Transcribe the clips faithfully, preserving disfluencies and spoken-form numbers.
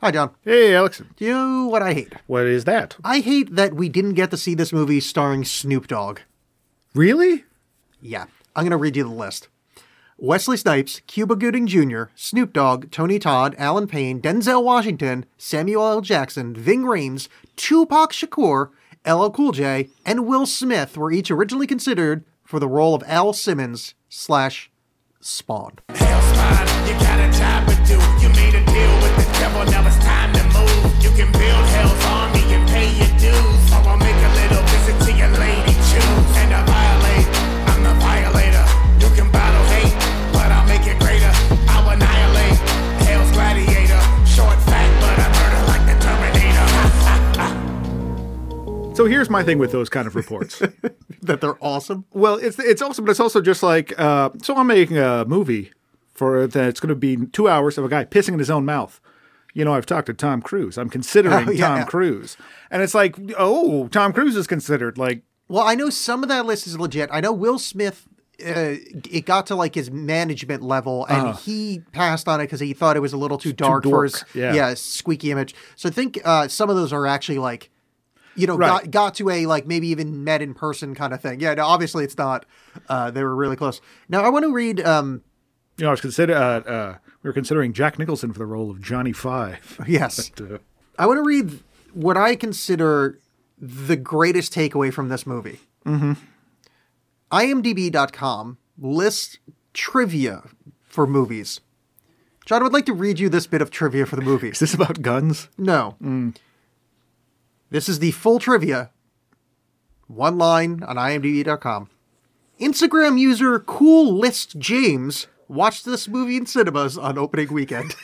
Hi, John. Hey, Alex. Do you know what I hate? What is that? I hate that we didn't get to see this movie starring Snoop Dogg. Really? Yeah. I'm going to read you the list. Wesley Snipes, Cuba Gooding Junior, Snoop Dogg, Tony Todd, Alan Payne, Denzel Washington, Samuel L. Jackson, Ving Rhames, Tupac Shakur, L L Cool J, and Will Smith were each originally considered for the role of Al Simmons slash Spawn. Hell's fine, you got a job to do. You made a deal with the devil, now it's time to move. You can build Hell's army and pay your dues, or I'll make a little visit to your lady. Choose and I violate. I'm the violator. You can battle hate, but I'll make it greater. I'll annihilate. Hell's gladiator. Short, fat, but I murder like the Terminator. So here's my thing with those kind of reports. That they're awesome? Well, it's it's awesome, but it's also just like, uh, so I'm making a movie for that's going to be two hours of a guy pissing in his own mouth. You know, I've talked to Tom Cruise. I'm considering Oh, yeah, Tom yeah. Cruise. And it's like, oh, Tom Cruise is considered. Like, Well, I know some of that list is legit. I know Will Smith, uh, it got to like his management level, and Uh-huh. he passed on it because he thought it was a little too dark for dork, his yeah. yeah, squeaky image. So I think uh, some of those are actually like, you know, Right. got, got to a like maybe even met in person kind of thing. Yeah, no, obviously it's not. Uh, they were really close. Now I want to read. Um, you know, I was consider, uh, uh, we were considering Jack Nicholson for the role of Johnny Five. yes, But, uh, I want to read what I consider the greatest takeaway from this movie. Mm-hmm. I M D B dot com lists trivia for movies. John, I would like to read you this bit of trivia for the movie. is this about guns? No. This is the full trivia. One line on I M D B dot com. Instagram user Cool List James watched this movie in cinemas on opening weekend.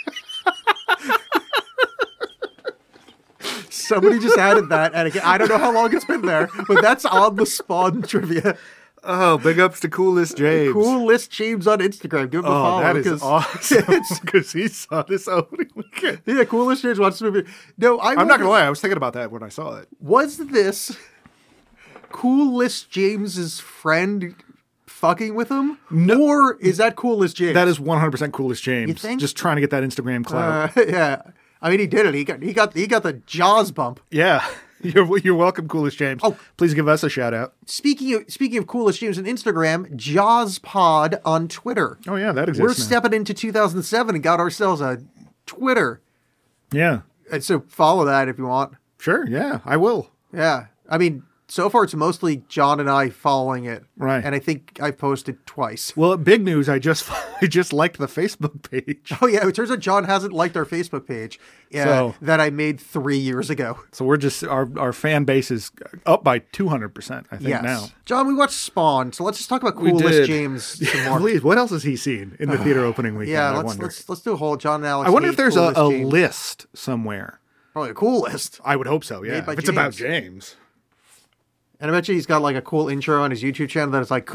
Somebody just added that, and again, I don't know how long it's been there, but that's on the Spawn trivia. Oh, big ups to Coolest James. Cool List James on Instagram. Give him a Oh, follow. that is 'cause awesome. it's- Because he saw this opening weekend. yeah, Cool List James watched the movie. No, I I'm wonder, not going to lie. I was thinking about that when I saw it. was this Cool List James's friend fucking with him? No. Or is that Cool List James? That is one hundred percent Coolest James. You think? Just trying to get that Instagram clout. Uh, yeah. I mean, he did it. He got he got he got the Jaws bump. yeah. You're you're welcome, Coolest James. Oh. Please give us a shout out. Speaking of speaking of Coolest James on Instagram, Jaws Pod on Twitter. Oh, yeah, that exists We're now. stepping into two thousand seven and got ourselves a Twitter. Yeah. And so follow that if you want. Sure. Yeah, I will. Yeah. I mean, so far it's mostly John and I following it. Right. And I think I posted twice. Well, big news. I just I just liked the Facebook page. Oh, yeah. It turns out John hasn't liked our Facebook page uh, So- that I made three years ago. So we're just, our, our fan base is up by two hundred percent, I think, Yes. now. John, we watched Spawn, so let's just talk about We Coolest did. James some more. Please, what else has he seen in the theater opening weekend? Yeah, I let's, wonder. let's let's do a whole John and Alex. I wonder if hate there's a, Coolest a James. list somewhere. Probably a cool list. I would hope so, yeah. Made by If it's about James. James. And I bet you he's got like a cool intro on his YouTube channel that is like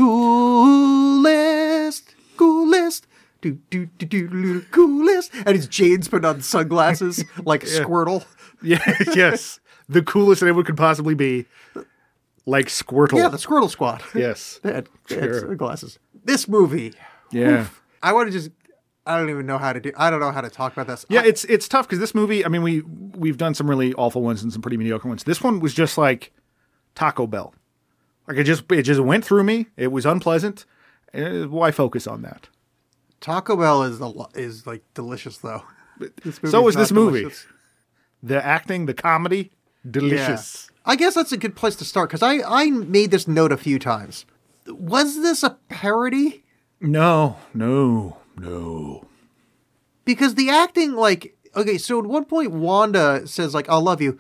coolest, coolest, do do do do do coolest, and it's James putting on sunglasses like Squirtle. Yeah, yes. The coolest that it could possibly be. Like Squirtle. Yeah, the Squirtle Squad. Yes. They had, they had Sure. sunglasses. This movie. Yeah. oof, I want to just. I don't even know how to do. I don't know how to talk about this. Yeah, I- it's it's tough because this movie, I mean, we, we've done some really awful ones and some pretty mediocre ones. This one was just like Taco Bell. Like it just it just went through me. It was unpleasant. Uh, why focus on that? Taco Bell is a, lo- is like delicious though. This So movie's is this not movie. delicious. The acting, the comedy, delicious. I guess that's a good place to start because I, I made this note a few times. Was this a parody? No, no, no. Because the acting, like, okay, so at one point Wanda says, like, I'll love you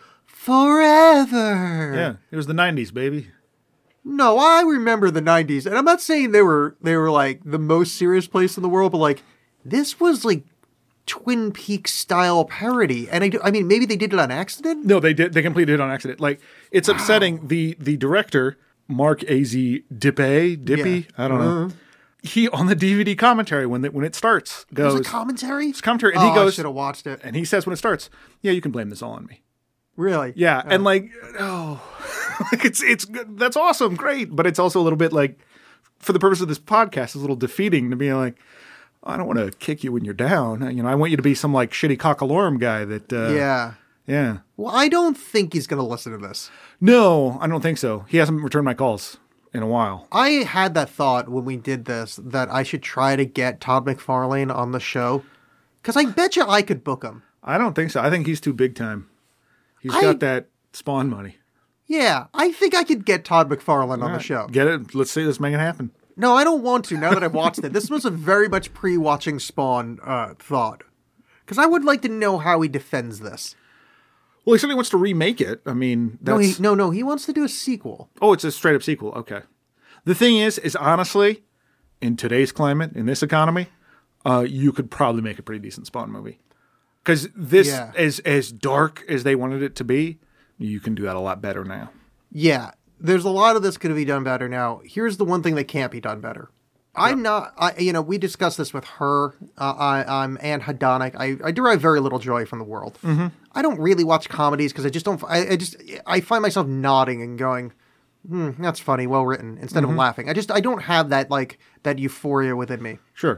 forever. Yeah, it was the nineties, baby. No, I remember the nineties, and I'm not saying they were they were like the most serious place in the world, but like this was like Twin Peaks style parody, and I, do, I mean maybe they did it on accident. No, they did. They completed it on accident. Like it's upsetting. The the director Mark A Z Dippé Dippy. Yeah. I don't know. Uh-huh. He on the D V D commentary when the, when it starts There's goes a commentary. it's commentary, and oh, he goes I should have watched it. and he says when it starts, yeah, you can blame this all on me. Really? Yeah, Oh. and like, oh, like it's it's that's awesome, great, but it's also a little bit like, for the purpose of this podcast, it's a little defeating to be like, I don't want to kick you when you're down. You know, I want you to be some like shitty cockalorum guy that. Uh, yeah. Yeah. Well, I don't think he's going to listen to this. No, I don't think so. He hasn't returned my calls in a while. I had that thought when we did this that I should try to get Todd McFarlane on the show. Because I bet you I could book him. I don't think so. I think he's too big time. He's I- got that Spawn money. Yeah, I think I could get Todd McFarlane on All the right, show. Get it? Let's see. Let's make it happen. No, I don't want to now that I've watched it. This was a very much pre-watching Spawn uh, thought. Because I would like to know how he defends this. Well, he certainly wants to remake it. I mean, that's... No, he, no, no, he wants to do a sequel. Oh, it's a straight up sequel. Okay. The thing is, is honestly, in today's climate, in this economy, uh, you could probably make a pretty decent Spawn movie. Because this, Yeah. as as dark as they wanted it to be, you can do that a lot better now. Yeah, there's a lot of this could be done better now. Here's the one thing that can't be done better. I'm not, I, you know, we discussed this with her. Uh, I, I'm Anne Hedonic. I, I derive very little joy from the world. Mm-hmm. I don't really watch comedies because I just don't, I, I just, I find myself nodding and going, hmm, that's funny, well written, instead Mm-hmm. of laughing. I just, I don't have that, like, that euphoria within me. Sure.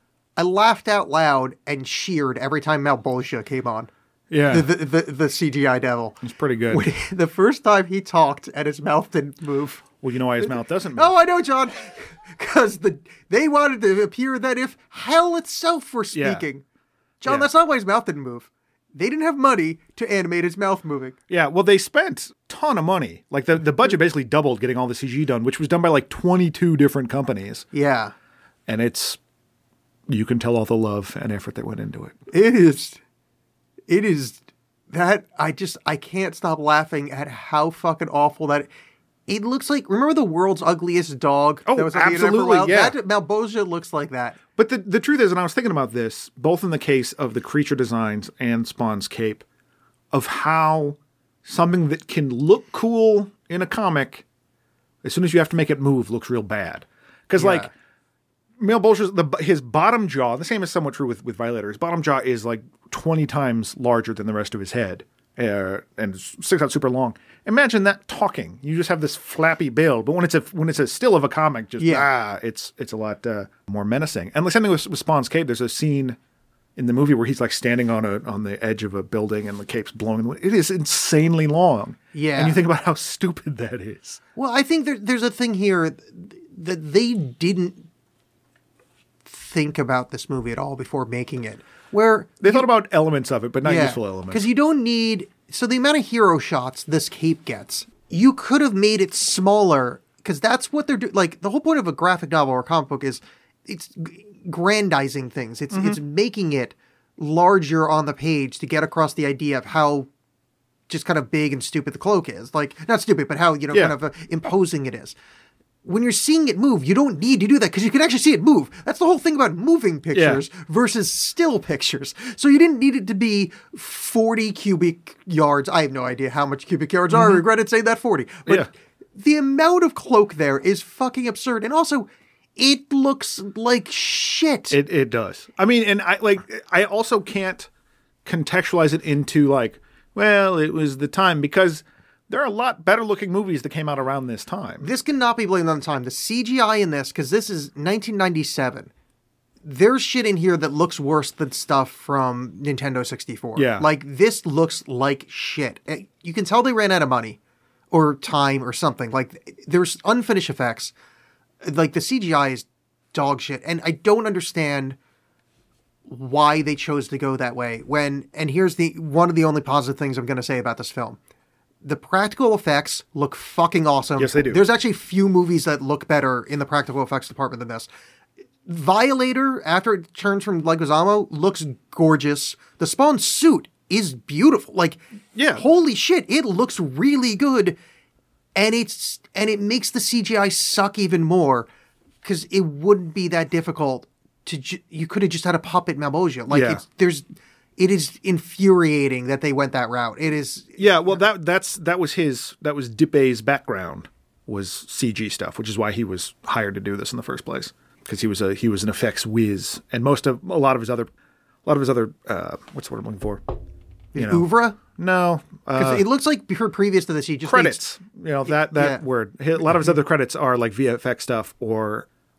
I laughed out loud and cheered every time Malbolgia came on. Yeah. The, the, the, the C G I devil. It's pretty good. When he- the first time he talked and his mouth didn't move. Well, you know why his mouth doesn't move. Oh, I know, John. Because the they wanted to appear that if hell itself were Yeah. speaking. John, Yeah. that's not why his mouth didn't move. They didn't have money to animate his mouth moving. Yeah, well, they spent a ton of money. Like, the, the budget basically doubled getting all the C G done, which was done by like twenty-two different companies. Yeah. And it's, you can tell all the love and effort that went into it. It is, it is that, I just, I can't stop laughing at how fucking awful that, it looks like, remember the world's ugliest dog? Oh, that was on the internet for a absolutely, while? yeah. That, Malbolgia looks like that. But the, the truth is, and I was thinking about this, both in the case of the creature designs and Spawn's cape, of how something that can look cool in a comic, as soon as you have to make it move, looks real bad. Because, Yeah. like, Malbolgia's, the, his bottom jaw, the same is somewhat true with, with Violator, his bottom jaw is like twenty times larger than the rest of his head, uh, and sticks out super long. Imagine that talking. You just have this flappy bill, but when it's a when it's a still of a comic, just Yeah. ah, it's it's a lot uh, more menacing. And the same thing with, with Spawn's cape. There's a scene in the movie where he's like standing on a on the edge of a building and the cape's blowing in the wind. It is insanely long. Yeah. And you think about how stupid that is. Well, I think there, there's a thing here that they didn't think about this movie at all before making it. Where They thought about elements of it, but not useful elements. Because you don't need... So the amount of hero shots this cape gets, you could have made it smaller, because that's what they're doing. Like, the whole point of a graphic novel or a comic book is it's g- grandizing things. It's it's making it larger on the page to get across the idea of how just kind of big and stupid the cloak is. Like, not stupid, but how, you know, Yeah. kind of uh, imposing it is. When you're seeing it move, you don't need to do that because you can actually see it move. That's the whole thing about moving pictures versus still pictures. So you didn't need it to be forty cubic yards. I have no idea how much cubic yards are. I regretted saying that forty. But Yeah. the amount of cloak there is fucking absurd. And also, it looks like shit. It it does. I mean, and I like I also can't contextualize it into like, well, it was the time, because there are a lot better looking movies that came out around this time. This cannot be blamed on the time. The C G I in this, because this is nineteen ninety-seven, there's shit in here that looks worse than stuff from Nintendo sixty-four. Yeah. Like, this looks like shit. Eh, You can tell they ran out of money or time or something. Like, there's unfinished effects. Like, the C G I is dog shit. And I don't understand why they chose to go that way when, and here's the one of the only positive things I'm going to say about this film. The practical effects look fucking awesome. Yes, they do. There's actually few movies that look better in the practical effects department than this. Violator, after it turns from Leguizamo, looks gorgeous. The Spawn suit is beautiful. Like, Yeah. holy shit, it looks really good. And it's and it makes the C G I suck even more because it wouldn't be that difficult to. Ju- you could have just had a puppet Malbolgia. Like, Yeah. it's there's. It is infuriating that they went that route. It is. Yeah, well, that that's that was his that was Dippé's background, was C G stuff, which is why he was hired to do this in the first place, because he was a he was an effects whiz, and most of a lot of his other a lot of his other uh, what's the word I'm looking for? You know, Oeuvre? no uh, Because it looks like before, previous to this, he just credits. You know that that Yeah. word. A lot of his other credits are like V F X stuff or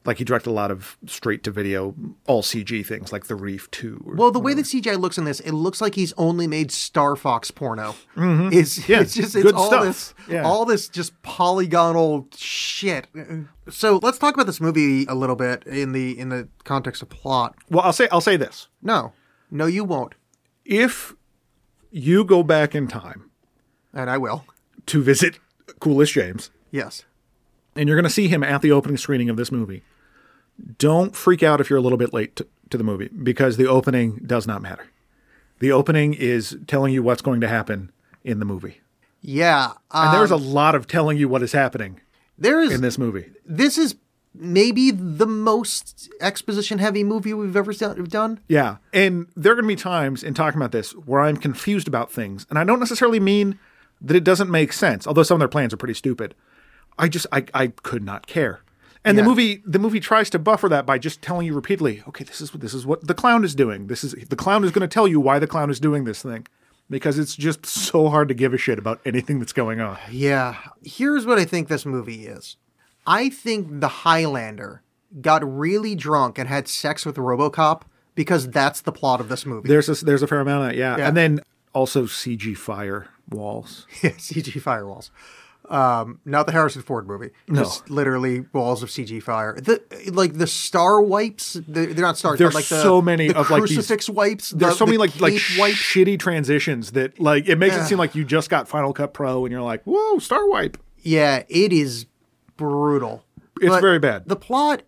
Like he directed a lot of straight to video, all C G things like The Reef two. Or, Well, the way that C G I looks in this, it looks like he's only made Star Fox porno. Mm-hmm. It's, Yeah, it's just it's good all stuff. this Yeah. all this just polygonal shit. So let's talk about this movie a little bit in the in the context of plot. Well, I'll say I'll say this. No, no, you won't, If you go back in time and I will. to visit Coolest James, Yes. and you're going to see him at the opening screening of this movie, don't freak out if you're a little bit late to, to the movie, because the opening does not matter. The opening is telling you what's going to happen in the movie. Yeah, um, And there's a lot of telling you what is happening there is in this movie. this is maybe the most exposition heavy movie we've ever done. Yeah. And there are going to be times in talking about this where I'm confused about things. And I don't necessarily mean that it doesn't make sense, although some of their plans are pretty stupid. I just, I, I could not care. And Yeah. the movie, the movie tries to buffer that by just telling you repeatedly, okay, this is what, this is what the clown is doing. This is, the clown is going to tell you why the clown is doing this thing, because it's just so hard to give a shit about anything that's going on. Yeah. Here's what I think this movie is. I think the Highlander got really drunk and had sex with RoboCop because that's the plot of this movie. There's a, there's a fair amount of that. Yeah. Yeah. And then also C G fire walls. Yeah, C G firewalls. Um, not the Harrison Ford movie. Just literally walls of C G fire. The like the star wipes. They're, they're not stars. There's but like the, so many the of like these- crucifix wipes. There's the, so many the like like cape wipes. shitty transitions that like it makes Yeah. it seem like you just got Final Cut Pro and you're like, whoa, Star Wipe. Yeah, it is brutal. It's But very bad. The plot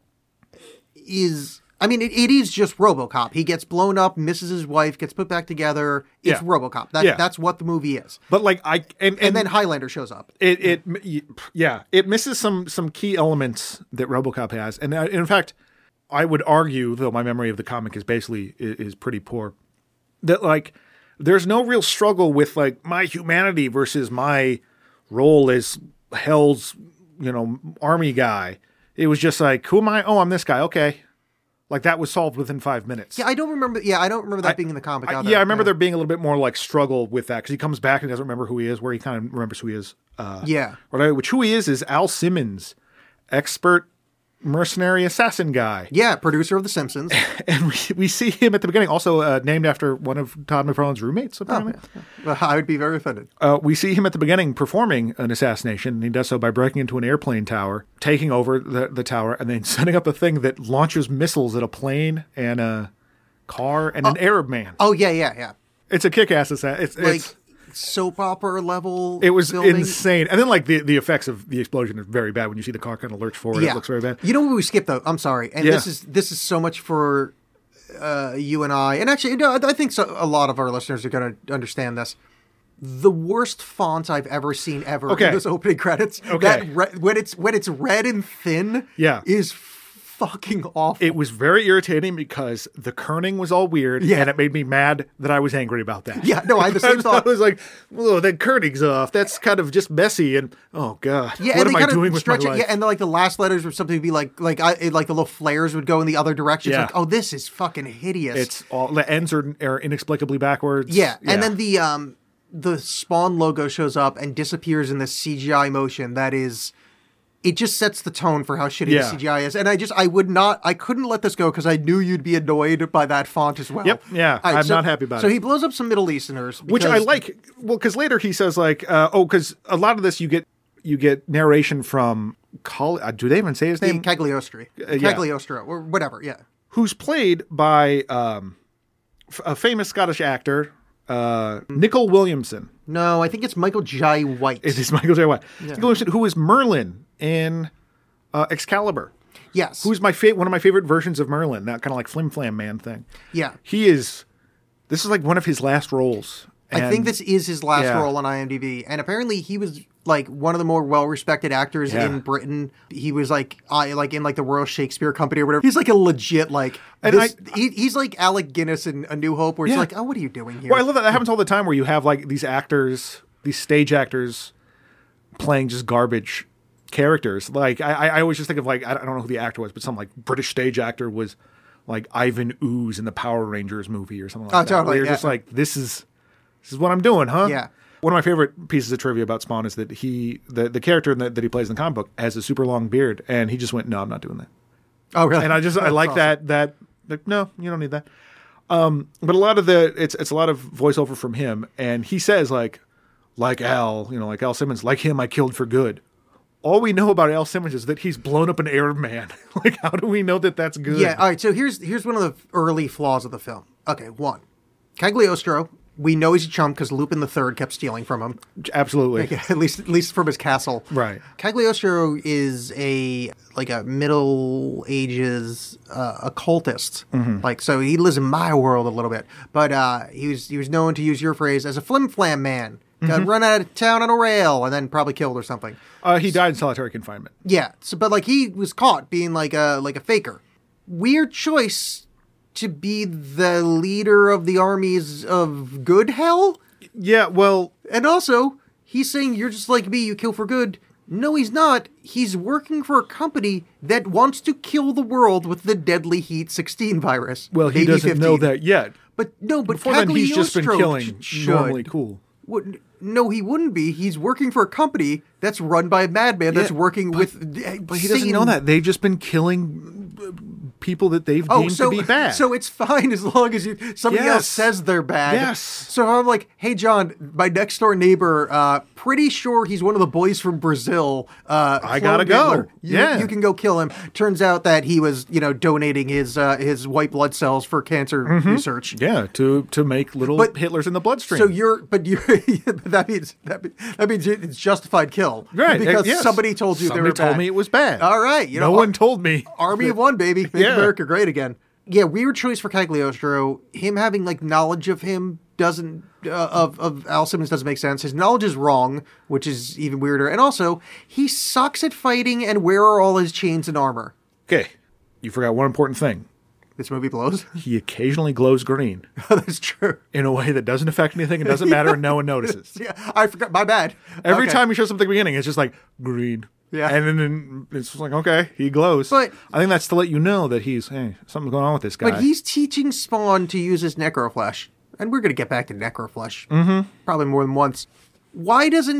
is. I mean, it, it is just RoboCop. He gets blown up, misses his wife, gets put back together. It's Yeah. RoboCop. That, Yeah. That's what the movie is. But like I and and, And then Highlander shows up. it it yeah it misses some some key elements that RoboCop has, and uh, in fact, I would argue, though my memory of the comic is basically is, is pretty poor, that like there's no real struggle with like my humanity versus my role as Hell's you know army guy. It was just like, who am I? Oh, I'm this guy. Okay. Like that was solved within five minutes. Yeah, I don't remember. Yeah, I don't remember that I- being in the comic. I- either. yeah, I remember there being a little bit more like struggle with that because he comes back and doesn't remember who he is, where he kind of remembers who he is. Uh, Yeah. Right, which who he is is Al Simmons, expert mercenary assassin guy. Yeah, producer of The Simpsons. And we, we see him at the beginning, also uh, named after one of Todd McFarlane's roommates, Oh, apparently. Well, I would be very offended. Uh, we see him at the beginning performing an assassination, and he does so by breaking into an airplane tower, taking over the, the tower, and then setting up a thing that launches missiles at a plane and a car and an Arab man. Oh yeah, yeah, yeah. It's a kick-ass assassin. It's, Like it's soap opera level. It was filming. insane. And then, like, the, the effects of the explosion are very bad when you see the car kind of lurch forward. Yeah, It looks very bad. You know what we skipped though? I'm sorry, and Yeah. this is this is so much for uh, you and I, and actually, no, I think so, a lot of our listeners are going to understand this. The worst font I've ever seen ever Okay. in those opening credits. Okay. That re- when it's when it's red and thin, Yeah. is fucking awful. It was very irritating because the kerning was all weird, Yeah. and it made me mad that I was angry about that. Yeah, no, I had the same thought. I was like, "Oh, that kerning's off. That's kind of just messy." And oh god, Yeah, what and am they I kind doing of with stretch my it. life? Yeah, and the, like the last letters were something to be like, like I, it, like the little flares would go in the other direction. It's Yeah. like, oh, this is fucking hideous. It's all the ends are, are inexplicably backwards. yeah. and then the um the Spawn logo shows up and disappears in this C G I motion that is. It just sets the tone for how shitty Yeah. the C G I is, and I just I would not I couldn't let this go because I knew you'd be annoyed by that font as well. Yep, yeah, All I'm not happy about so it. So he blows up some Middle Easterners, which I because- like. Well, because later he says like, uh, "Oh, because a lot of this you get you get narration from Col- uh, do they even say his name? Cagliostro, yeah. Cagliostro, or whatever. Yeah, Who's played by um, f- a famous Scottish actor, uh, Nicol Williamson. no, I think it's Michael Jai White. It is Michael J. White. Nicol Williamson, who is Merlin in uh, Excalibur. Yes, Who's my fa- one of my favorite versions of Merlin, that kind of like flim flam man thing. yeah. He is. This is like one of his last roles. I think And- this is his last Yeah. role on IMDb, and apparently he was like one of the more well-respected actors Yeah. in Britain. He was like, I like in like the Royal Shakespeare Company or whatever. He's like a legit like, And this, I- he, he's like Alec Guinness in A New Hope, where it's Yeah. like, oh, what are you doing here? Well, I love that. That happens all the time where you have like these actors, these stage actors, playing just garbage characters. Like I, I always just think of like I don't know who the actor was, but some like British stage actor was like Ivan Ooze in the Power Rangers movie or something like Oh, that. totally, Where you're yeah. just like, this is this is what I'm doing, huh? Yeah. One of my favorite pieces of trivia about Spawn is that he the the character that, that he plays in the comic book has a super long beard, and he just went, no, I'm not doing that. Oh, really? And I just I That's like awesome. that that like, no, you don't need that. Um, but a lot of the it's it's a lot of voiceover from him, and he says like like Al, you know, like Al Simmons, like him, I killed for good. All we know about Al Simmons is that he's blown up an Arab man. Like, how do we know that that's good? Yeah, all right, so here's here's one of the early flaws of the film. Okay, one. Cagliostro, we know he's a chump because Lupin the Third kept stealing from him. Absolutely. Like, at least at least from his castle. Right. Cagliostro is a like a Middle Ages uh, occultist. Mm-hmm. Like, so he lives in my world a little bit. But uh, he was he was known, to use your phrase, as a flim-flam man. Got Mm-hmm. run out of town on a rail and then probably killed or something. Uh, he died in solitary confinement. Yeah, so but like he was caught being like a like a faker. Weird choice to be the leader of the armies of good hell? Yeah, well, And also, he's saying you're just like me, you kill for good. No, he's not. He's working for a company that wants to kill the world with the deadly Heat sixteen virus. well, he Maybe doesn't know fifteen. that yet. But no, but Before then, he's just been Cagliostro killing should. normally cool. Would- no, he wouldn't be. He's working for a company that's run by a madman that's Yeah, working but- with. But he doesn't know that. They've just been killing uh, people that they've Oh, deemed so to be bad. so it's fine as long as you somebody else Yes. says they're bad. Yes. So I'm like, hey John, my next door neighbor, uh, pretty sure he's one of the boys from Brazil. Uh, I Clone gotta go. Hitler. You, Yeah. you can go kill him. Turns out that he was, you know, donating his uh, his white blood cells for cancer research. yeah, to to make little But- Hitlers in the bloodstream. So you're, but you're, that means that, means- that means it's justified kill, right Because yes. somebody told you somebody they were told bad. me it was bad. All right, you no know, one told me. Army of One, baby. Make Yeah. America great again. Yeah, weird choice for Cagliostro. Him having like knowledge of him doesn't uh, of of Al Simmons doesn't make sense. His knowledge is wrong, which is even weirder. And also, he sucks at fighting. And where are all his chains and armor? Okay, you forgot one important thing. This movie blows. He occasionally glows green That's true. in a way that doesn't affect anything and doesn't matter, and no one notices. Yeah, I forgot. My bad. Every Okay. time he shows up at the beginning, it's just like green. Yeah. And then, then it's just like, okay, he glows. But- I think that's to let you know that he's, hey, something's going on with this guy. But he's teaching Spawn to use his necroflesh. And we're going to get back to necroflesh. Mm-hmm. Probably more than once. Why doesn't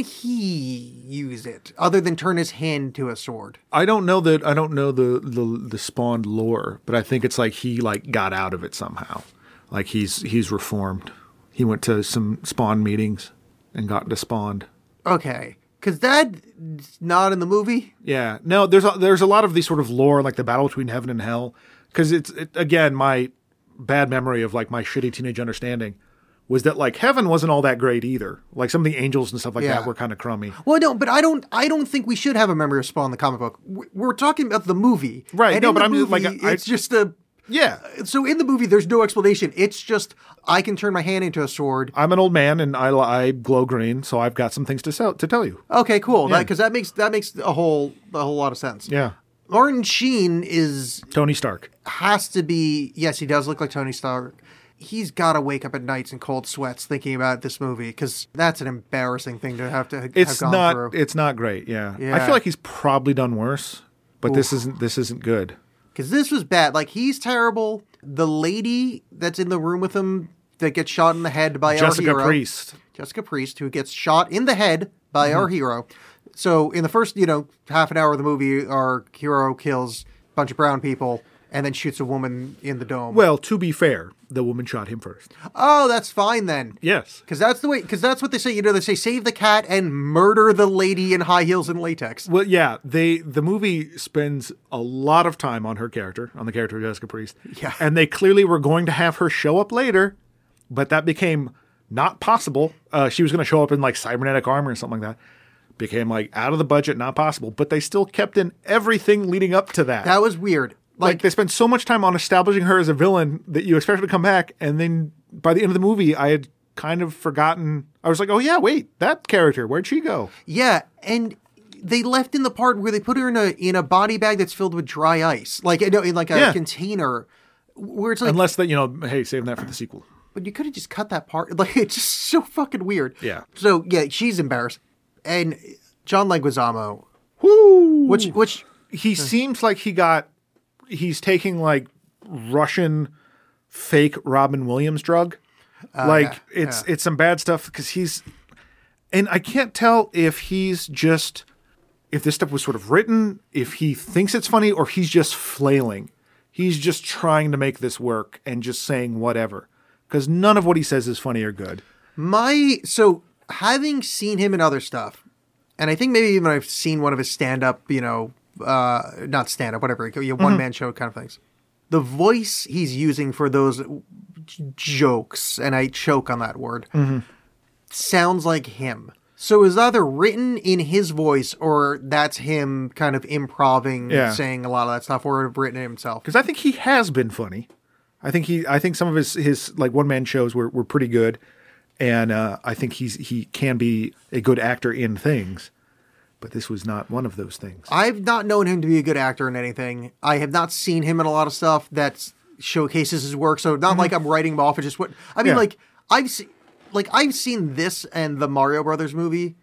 he use it other than turn his hand to a sword? I don't know that I don't know the, the the spawned lore, but I think it's like he like got out of it somehow. Like he's he's reformed. He went to some Spawn meetings and got despawned. Okay. Because that's not in the movie. Yeah. No, there's a, there's a lot of these sort of lore, like the battle between heaven and hell. Because it's, it, again, my bad memory of like my shitty teenage understanding was that like heaven wasn't all that great either. Like some of the angels and stuff like Yeah. that were kind of crummy. Well, no, but I don't. I don't think we should have a memory of Spawn in the comic book. We- We're talking about the movie, Right, And no, in but the I'm just, like, movie, I- it's just a. Yeah. So in the movie, there's no explanation. It's just I can turn my hand into a sword. I'm an old man and I, I glow green, so I've got some things to sell, to tell you. Okay, cool. Yeah. Because that makes that makes a whole a whole lot of sense. Yeah. Martin Sheen is Tony Stark. has to be. Yes, he does look like Tony Stark. He's got to wake up at nights in cold sweats thinking about this movie because that's an embarrassing thing to have to have It's gone not through. it's not great, yeah. Yeah. I feel like he's probably done worse, but this isn't this isn't good. Because this was bad. Like, he's terrible. The lady that's in the room with him that gets shot in the head by Jessica our hero. Priest. Jessica Priest, who gets shot in the head by Mm-hmm. our hero. So in the first, you know, half an hour of the movie, our hero kills a bunch of brown people and then shoots a woman in the dome. Well, to be fair, the woman shot him first. Oh, that's fine then. Yes. Because that's the way, because that's what they say. You know, they say save the cat and murder the lady in high heels and latex. Well, yeah, they the movie spends a lot of time on her character, on the character of Jessica Priest. Yeah. And they clearly were going to have her show up later, but that became not possible. Uh, she was going to show up in like cybernetic armor or something like that. Became like out of the budget, not possible. But they still kept in everything leading up to that. That was weird. Like, Like, they spent so much time on establishing her as a villain that you expect her to come back, and then by the end of the movie, I had kind of forgotten. I was like, "Oh yeah, wait, that character, where'd she go?" yeah, and they left in the part where they put her in a in a body bag that's filled with dry ice, like no, in like a Yeah. container, where it's like, Unless that, you know, hey, saving that for the sequel. but you could have just cut that part. Like, it's just so fucking weird. Yeah. So yeah, she's embarrassed, and John Leguizamo, Woo! which which He seems like he got. He's taking like Russian fake Robin Williams drug. like Uh, yeah, it's yeah. it's some bad stuff because he's, and I can't tell if he's just if this stuff was sort of written, if he thinks it's funny, or he's just flailing. He's just trying to make this work and just saying whatever. Because none of what he says is funny or good. My so having seen him in other stuff, and I think maybe even I've seen one of his stand-up, you know, uh, not stand-up, whatever, you know, one-man show kind of things. The voice he's using for those j- jokes, and I choke on that word, Mm-hmm. sounds like him. So is either written in his voice, or that's him kind of improving, Yeah. saying a lot of that stuff, or written it himself. Because I think he has been funny. I think he. I think some of his his like one man shows were, were pretty good, and uh, I think he's he can be a good actor in things. But this was not one of those things. I've not known him to be a good actor in anything. I have not seen him in a lot of stuff that showcases his work. So not like I'm writing him off. It's just what I mean. Yeah. Like I've seen, like I've seen this and the Mario Brothers movie.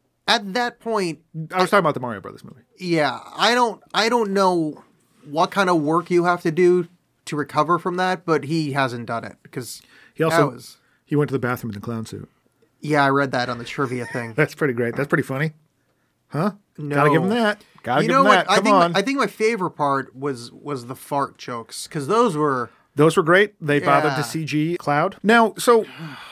At that point, I was talking about the Mario Brothers movie. yeah, I don't, I don't know what kind of work you have to do to recover from that, but he hasn't done it because He also that was, he went to the bathroom in the clown suit. yeah, I read that on the trivia thing. That's pretty great. That's pretty funny, huh? No. Gotta give him that. Gotta You give know him what? that. I Come think on. My, I think my favorite part was was the fart jokes because those were. Those were great. They bothered Yeah. the C G cloud. Now, so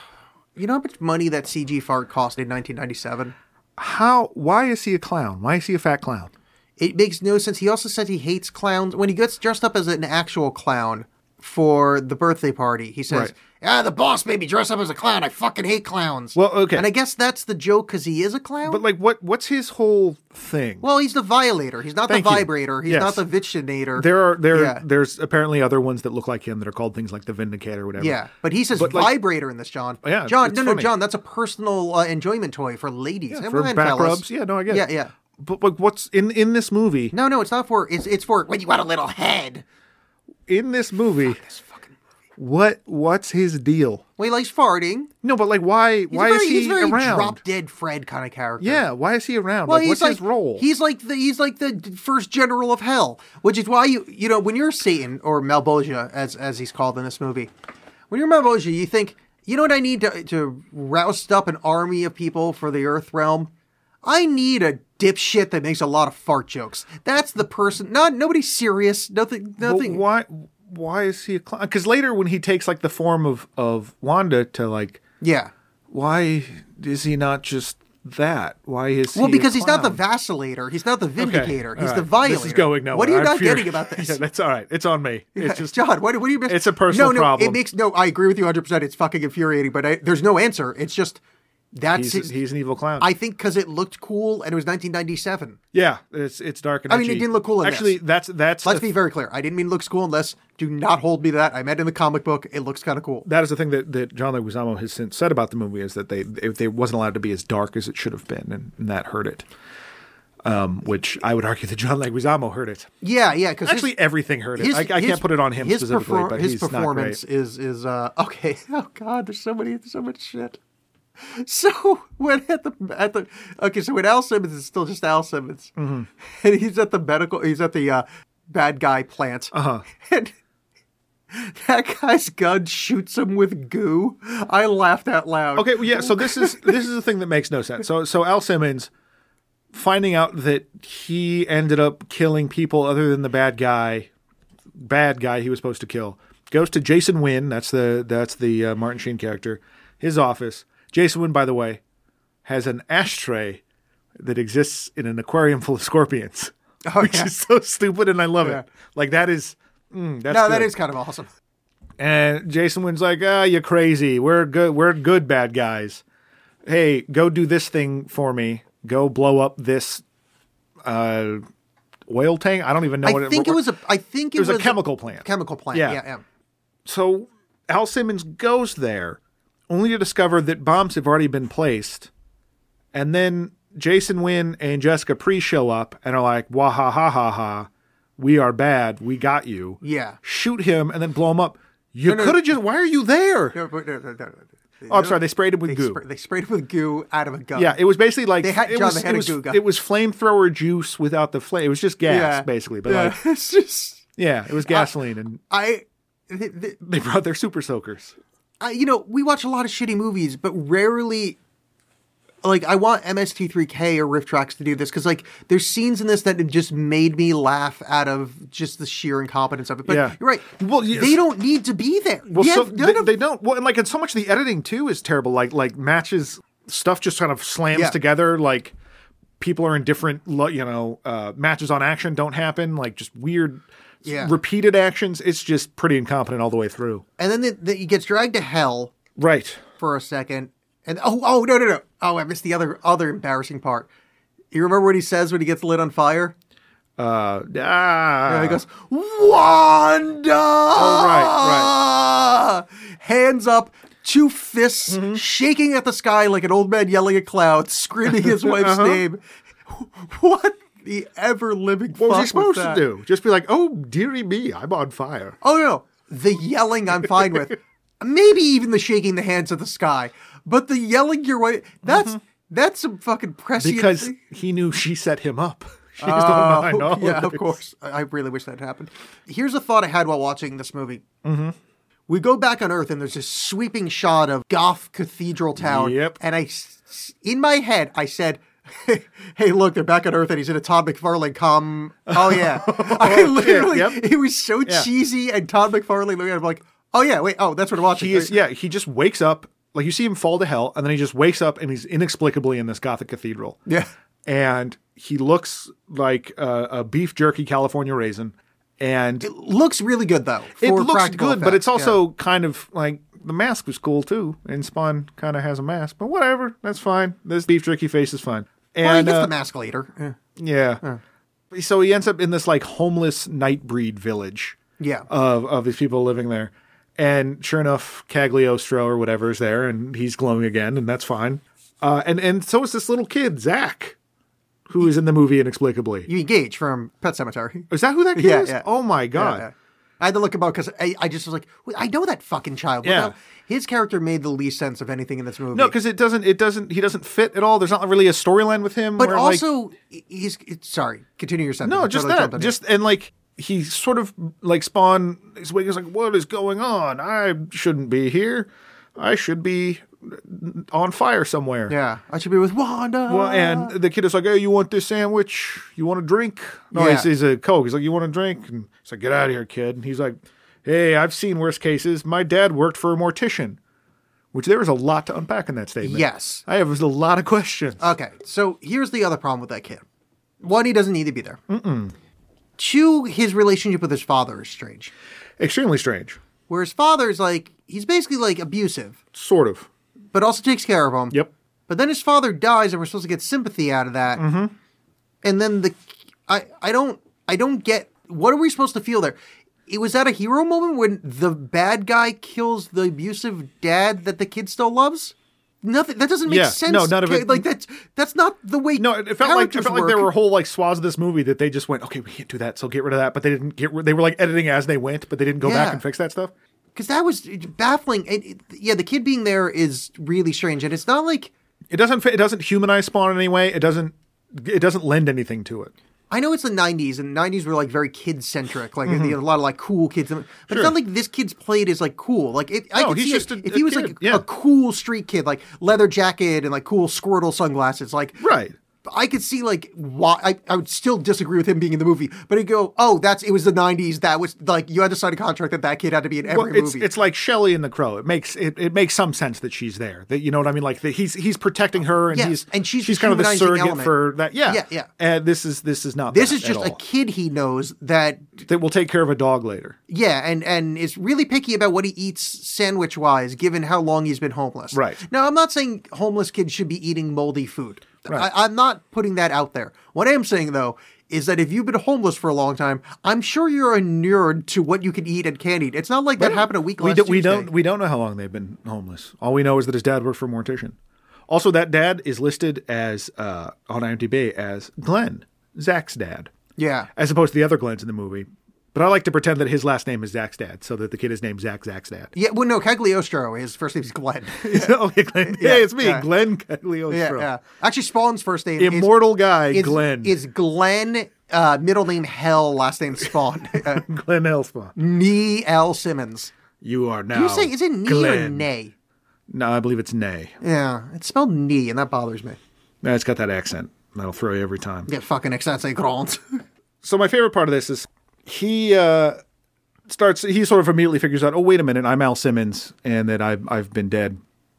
You know how much money that C G fart cost in nineteen ninety-seven? how? Why is he a clown? Why is he a fat clown? It makes no sense. He also said he hates clowns. When he gets dressed up as an actual clown for the birthday party, he says, Right. ah, the boss made me dress up as a clown. I fucking hate clowns. Well, okay. And I guess that's the joke because he is a clown? But like, what? What's his whole thing? well, he's the violator. He's not Thank the you. vibrator. He's Yes. not the vicinator. There are there Yeah. there's apparently other ones that look like him that are called things like the Vindicator or whatever. Yeah, but he says But, like- vibrator in this, John. Yeah, John, it's no, no, funny. John, that's a personal uh, enjoyment toy for ladies. Yeah, Come for on, back fellas. rubs. Yeah, no, I get Yeah, it. yeah. But like, what's in in this movie? No, no, it's not for, it's it's for when you got a little head. In this movie, what what's his deal? Well, he likes farting. No, but like, why He's why a very, is he he's a very around? drop dead Fred kind of character. Yeah, why is he around? Well, like, he's what's like his role? He's like the he's like the first general of hell, which is why you you know when you're Satan or Malboja as as he's called in this movie, when you're Malboja, you think, you know what I need to to roust up an army of people for the Earth realm. I need a dipshit that makes a lot of fart jokes. That's the person. Not nobody serious. Nothing. But Nothing. why why is he a clown? Because later when he takes like the form of of Wanda to like, Yeah. why is he not just that? Why is he Well, a because he's not the clown? vacillator. He's not the Okay, vindicator. all He's right. the violator. This is going nowhere. What are you I'm not furious. getting about this? Yeah, that's all right. It's on me. It's just John, what, what do you miss? It's a personal no, no, problem. It makes no. I agree with you one hundred percent. It's fucking infuriating, but I, there's no answer. It's just that's. he's, his, he's an evil clown. I think because it looked cool and it was nineteen ninety-seven. yeah, it's it's dark and I mean, edgy. it didn't look cool in Actually, this. that's that's Let's the- be very clear. I didn't mean it looks cool unless. Do not hold me to that. I meant in the comic book. It looks kind of cool. that is the thing that, that John Leguizamo has since said about the movie is that they it, they wasn't allowed to be as dark as it should have been, and, and that hurt it. Um, which I would argue that John Leguizamo hurt it. Yeah, yeah. Because Actually, everything hurt it. I, I can't put it on him his specifically, perfor- but his he's performance not great. is is uh okay. Oh God, there's so many, so much shit. So when at the at the okay, so when Al Simmons is still just Al Simmons, Mm-hmm. and he's at the medical, he's at the uh, bad guy plant, Uh-huh. and that guy's gun shoots him with goo. I laughed out loud. Okay, well, yeah. So this is this is the thing that makes no sense. So so Al Simmons finding out that he ended up killing people other than the bad guy, bad guy he was supposed to kill, goes to Jason Wynn. That's the that's the uh, Martin Sheen character. His office. Jason Wynn, by the way, has an ashtray that exists in an aquarium full of scorpions, Oh, which yeah. is so stupid, and I love Yeah. it. Like that is. Mm, that's No, good. that is kind of awesome. And Jason Wynn's like, ah, you're crazy. We're good. We're good bad guys. Hey, go do this thing for me. Go blow up this uh, oil tank. I don't even know I what think it it was a. I think it, It was a chemical plant. Chemical plant. Yeah. Yeah, yeah. So Al Simmons goes there only to discover that bombs have already been placed. And then Jason Wynn and Jessica Pre show up and are like, wah ha ha ha ha. We are bad. We got you. Yeah. Shoot him and then blow him up. You No, no, could have just. Why are you there? No, no, no, no, no. Oh, I'm sorry. They sprayed him with They, goo. spray, they sprayed him with goo out of a gun. Yeah, it was basically like They had- it John, was they had it a was, goo gun. it was flamethrower juice without the flame. It was just gas, Yeah. basically. But Yeah, like, it's just yeah, it was gasoline, and I, th- th- they brought their super soakers. I, you know, we watch a lot of shitty movies, but rarely like, I want M S T three K or Riff Tracks to do this because, like, there's scenes in this that have just made me laugh out of just the sheer incompetence of it. But Yeah. you're right. Well, yes. They don't need to be there. Well, You so have none they, of- they don't. Well, and like, and so much of the editing too is terrible. Like, like matches stuff just kind of slams Yeah. together. Like, people are in different, lo- you know, uh, matches on action don't happen. Like, just weird, Yeah. repeated actions. It's just pretty incompetent all the way through. And then the, the, he gets dragged to hell Right. for a second. And oh, oh, no, no, no. Oh, I missed the other other embarrassing part. You remember what he says when he gets lit on fire? Uh, ah. And he goes, Wanda! Oh, right, right. Hands up, two fists, Mm-hmm. shaking at the sky like an old man yelling at clouds, screaming his wife's Uh-huh. name. What the ever living What was he fuck supposed to that? do? Just be like, oh, dearie me, I'm on fire. Oh, no. The yelling I'm fine with. Maybe even the shaking the hands at the sky. But the yelling your way, that's that's some fucking prescient Because thing. he knew she set him up. She's the Oh, one I know. yeah, of course. I I really wish that happened. Here's a thought I had while watching this movie. Mm-hmm. We go back on Earth, and there's this sweeping shot of Goth Cathedral Town. Yep. And I, s- in my head, I said, "Hey, look, they're back on Earth, and he's in a Todd McFarlane com." Oh yeah, I literally, yep. it was so Yeah. cheesy, and Todd McFarlane looking at him like, "Oh yeah, wait, oh that's what I'm watching." He is, yeah, he just wakes up, like you see him fall to hell, and then he just wakes up and he's inexplicably in this Gothic cathedral. Yeah. And he looks like a, a beef jerky California raisin. And It looks really good though. it for looks practical good, but effects, it's also kind of like the mask was cool too. And Spawn kind of has a mask, but whatever, that's fine. This beef jerky face is fine. yeah. Well, he And gets uh, the mask later. Yeah. yeah. So he ends up in this like homeless Nightbreed village. Yeah. of of these people living there. And sure enough, Cagliostro or whatever is there, and he's glowing again, and that's fine. Uh, and and so is this little kid, Zach, who is in the movie inexplicably. You engage from Pet Cemetery. Is that who that kid Yeah, is? yeah. Oh my Yeah, god! yeah. I had to look him up because I, I just was like, "Wait, I know that fucking child. What Yeah. the- His character made the least sense of anything in this movie. No, because it doesn't. It doesn't. He doesn't fit at all. There's not really a storyline with him. but where, like- also, he's it's, sorry. Continue your sentence. no, I just totally jumped that. on Just and like he sort of like Spawn. He's he's like, what is going on? I shouldn't be here. I should be on fire somewhere. you. Yeah, I should be with Wanda. Well, and the kid is like, hey, you want this sandwich? You want a drink? No, Yeah. he's, he's a Coke. He's like, you want a drink? And he's like, get out of here, kid. And he's like, hey, I've seen worse cases. My dad worked for a mortician, which there is a lot to unpack in that statement. Yes. I have a lot of questions. Okay, so here's the other problem with that kid. One, he doesn't need to be there. Mm-mm. Two, his relationship with his father is strange. Extremely strange. Where his father's like, he's basically like abusive, Sort of. but also takes care of him. Yep. But then his father dies, and we're supposed to get sympathy out of that. Mm-hmm. And then the, I, I don't, I don't get what are we supposed to feel there. It was that a hero moment when the bad guy kills the abusive dad that the kid still loves. Nothing that doesn't make Yeah, sense. no, none of it- Like that's that's not the way. No, it felt like it characters felt like there work. were whole like swaths of this movie that they just went, okay, we can't do that, so get rid of that. But they didn't get. They were like editing as they went, but they didn't go back Yeah. and fix that stuff. Because that was baffling. And it, yeah, the kid being there is really strange, and it's not like It doesn't. fit- It doesn't humanize Spawn in any way. It doesn't. It doesn't lend anything to it. I know it's the nineties, and nineties were like very kid centric, like a lot of like cool kids. But Sure. it's not like this kid's played as like cool. Like it, I No, could he's see just it, a- if a he was kid, like yeah. a cool street kid, like leather jacket and like cool Squirtle sunglasses. Like Right. I could see like why I, I would still disagree with him being in the movie, but he'd go, oh, that's it was the nineties. That was like you had to sign a contract that that kid had to be in every Well, it's movie. it's like Shelley and the Crow. It makes it, it makes some sense that she's there. That you know what I mean. Like that he's he's protecting her, and Yeah, he's and she's she's the kind of the humanizing surrogate element. for that. Yeah, Yeah, yeah. And this is this is not. this that is just at a all. kid he knows that that will take care of a dog later. yeah, and and is really picky about what he eats sandwich wise, given how long he's been homeless. Right. Now, I'm not saying homeless kids should be eating moldy food. Right. I, I'm not putting that out there. What I am saying though is that if you've been homeless for a long time, I'm sure you're inured to what you can eat and can't eat. It's not like that happened a week We last don't we Tuesday. don't we don't know how long they've been homeless. All we know is that his dad worked for a mortician. Also, that dad is listed as uh, on IMDb as Glenn, Zach's dad, Yeah. as opposed to the other Glens in the movie. But I like to pretend that his last name is Zach's dad, so that the kid is named Zach, Zach's dad. Yeah, well, no, Cagliostro, his first name's Glenn. okay, Glenn. Yeah, hey, it's me, yeah. Glenn Cagliostro. yeah, yeah. Actually, Spawn's first name Immortal guy, is, Glenn. is Glenn, uh, middle name Hell, last name Spawn. Uh, Glenn Elspawn. Nee L. Simmons. You are now. Do you say, is it Nee or Glenn. Nay? No, I believe it's Nay. Yeah, it's spelled knee, and that bothers me. No, it's got that accent. That'll throw you every time. Yeah, fucking accents ain't grand. So my favorite part of this is he uh, starts, he sort of immediately figures out, oh, wait a minute, I'm Al Simmons, and that I've, I've been dead.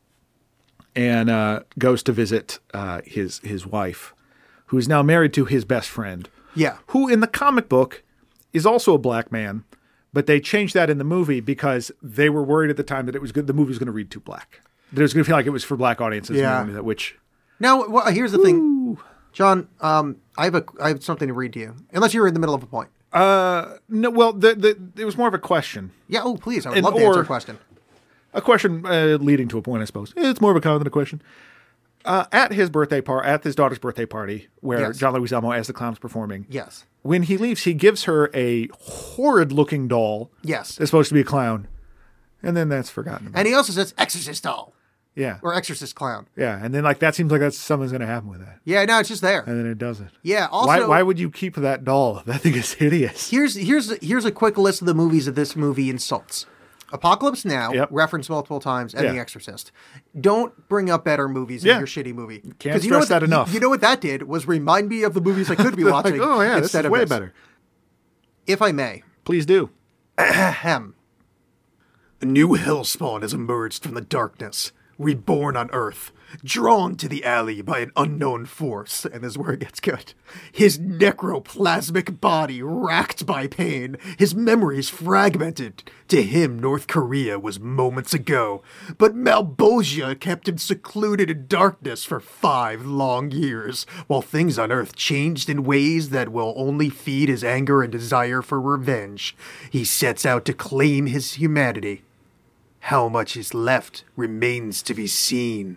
And uh, goes to visit uh, his his wife, who is now married to his best friend. Yeah. Who in the comic book is also a black man, but they changed that in the movie because they were worried at the time that it was good. The movie was going to read too black. That it was going to feel like it was for black audiences. Yeah. Which Now, well, here's the thing, John. Um, I have a I have something to read to you, unless you're in the middle of a point. uh no, well, the, the it was more of a question. Yeah. Oh, please. I would And- love to answer or- a question. A question uh, leading to a point, I suppose. It's more of a comment than a question. Uh, at his birthday party, at his daughter's birthday party, where Yes. John Leguizamo as the clown's performing. Yes. When he leaves, he gives her a horrid-looking doll. Yes. That's supposed to be a clown, and then that's forgotten about. And he also says Exorcist doll Yeah, or Exorcist clown. yeah, and then like that seems like that's something's going to happen with that, Yeah. No, it's just there. and then it doesn't. Yeah. Also, why? Why would you keep that doll? That thing is hideous. here's here's here's a quick list of the movies that this movie insults. Apocalypse Now, Yep. referenced multiple times, and Yeah. The Exorcist. Don't bring up better movies Yeah. in your shitty movie. Can't 'Cause you know stress what that you- enough. You know what that did was remind me of the movies I could be Like, watching. oh yeah, this instead is of way this. better. If I may, Please do. ahem. A new hellspawn has emerged from the darkness, reborn on Earth, drawn to the alley by an unknown force. And this is where it gets good. His necroplasmic body racked by pain, his memories fragmented. To him, North Korea was moments ago, but Malbosia kept him secluded in darkness for five long years, while things on Earth changed in ways that will only feed his anger and desire for revenge. He sets out to claim his humanity. How much is left remains to be seen.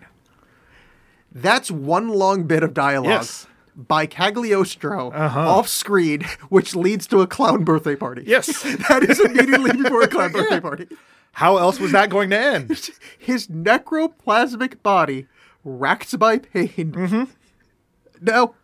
That's one long bit of dialogue Yes. by Cagliostro Uh-huh. off screen, which leads to a clown birthday party. Yes. That is immediately before a clown birthday party. How else was that going to end? His necroplasmic body racked by pain. Mm-hmm. Now,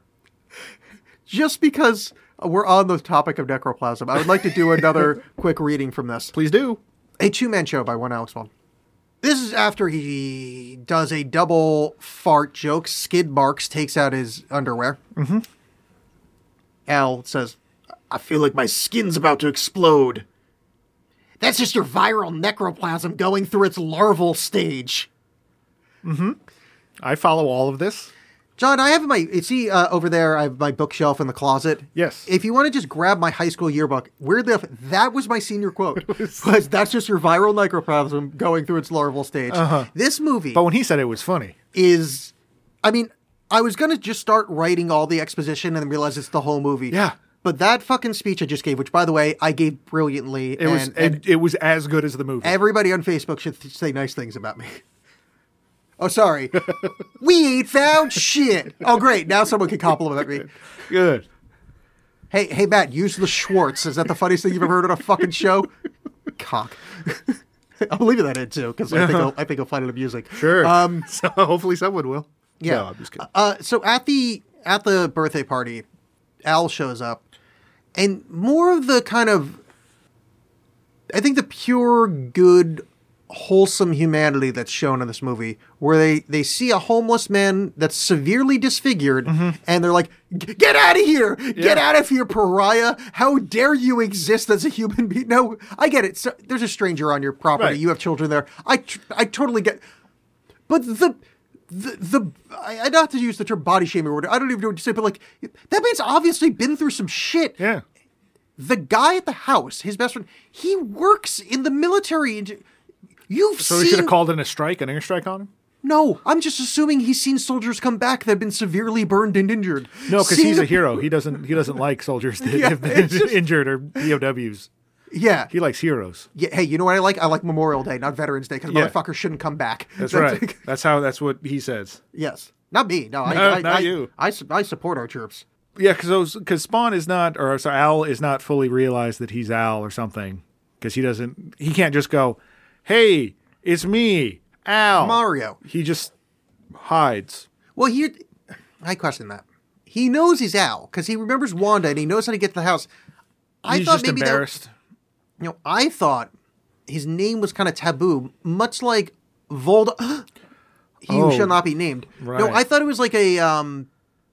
just because we're on the topic of necroplasm, I would like to do another quick reading from this. Please do. A two-man show by one Alex Wong. This is after he does a double fart joke. Skid marks, takes out his underwear. Mm-hmm. Al says, I feel like my skin's about to explode. that's just your viral necroplasm going through its larval stage. I follow all of this. John, I have my, see uh, over there, I have my bookshelf in the closet. Yes. If you want to just grab my high school yearbook, weirdly enough, that was my senior quote. was, that's just your viral necroplasm going through its larval stage. Uh-huh. This movie But when he said it was funny. is, I mean, I was going to just start writing all the exposition and then realize it's the whole movie. Yeah. But that fucking speech I just gave, which by the way, I gave brilliantly. It was and, and it, it was as good as the movie. everybody on Facebook should th- say nice things about me. Oh, sorry. We ain't found shit. Oh, great. Now someone can compliment me. Good. Hey, hey, Matt, use the Schwartz. Is that the funniest thing you've ever heard on a fucking show? Cock. I'm leaving that in too, because I think I'll, I think I'll find it amusing. Sure. Um, so hopefully someone will. yeah. No, I'm just kidding. Uh, so at the at the birthday party, Al shows up, and more of the kind of, I think the pure good, wholesome humanity that's shown in this movie, where they, they see a homeless man that's severely disfigured, and they're like, "Get out of here! Get Mm-hmm. Yeah. out of here, pariah! How dare you exist as a human being?" No, I get it. So, there's a stranger on your property. Right. You have children there. I tr- I totally get. But the the the I, I not to use the term body shaming or whatever. I don't even know what to say. But like that man's obviously been through some shit. Yeah. The guy at the house, his best friend, he works in the military. And you've So seen. we should have called in a strike, an airstrike on him? No, I'm just assuming he's seen soldiers come back that have been severely burned and injured. No, because Seen he's a the- hero. He doesn't he doesn't like soldiers that Yeah, have been it's just- injured or P O Ws. Yeah. He likes heroes. Yeah. Hey, you know what I like? I like Memorial Day, not Veterans Day, because Yeah. motherfuckers shouldn't come back. That's right. That's how that's what he says. Yes. Not me. No, I, No, I, not I, you. I, su- I support our troops. Yeah, because because Spawn is not, or sorry, Al is not fully realized that he's Al or something. Because he doesn't, he can't just go, "Hey, it's me, Al." Mario. He just hides. Well, here, I question that. He knows he's Al because he remembers Wanda and he knows how to get to the house. I he's thought just maybe that, embarrassed. you know, I thought his name was kind of taboo, much like Vold. He who Oh, shall not be named. No, right. I thought it was like a, um,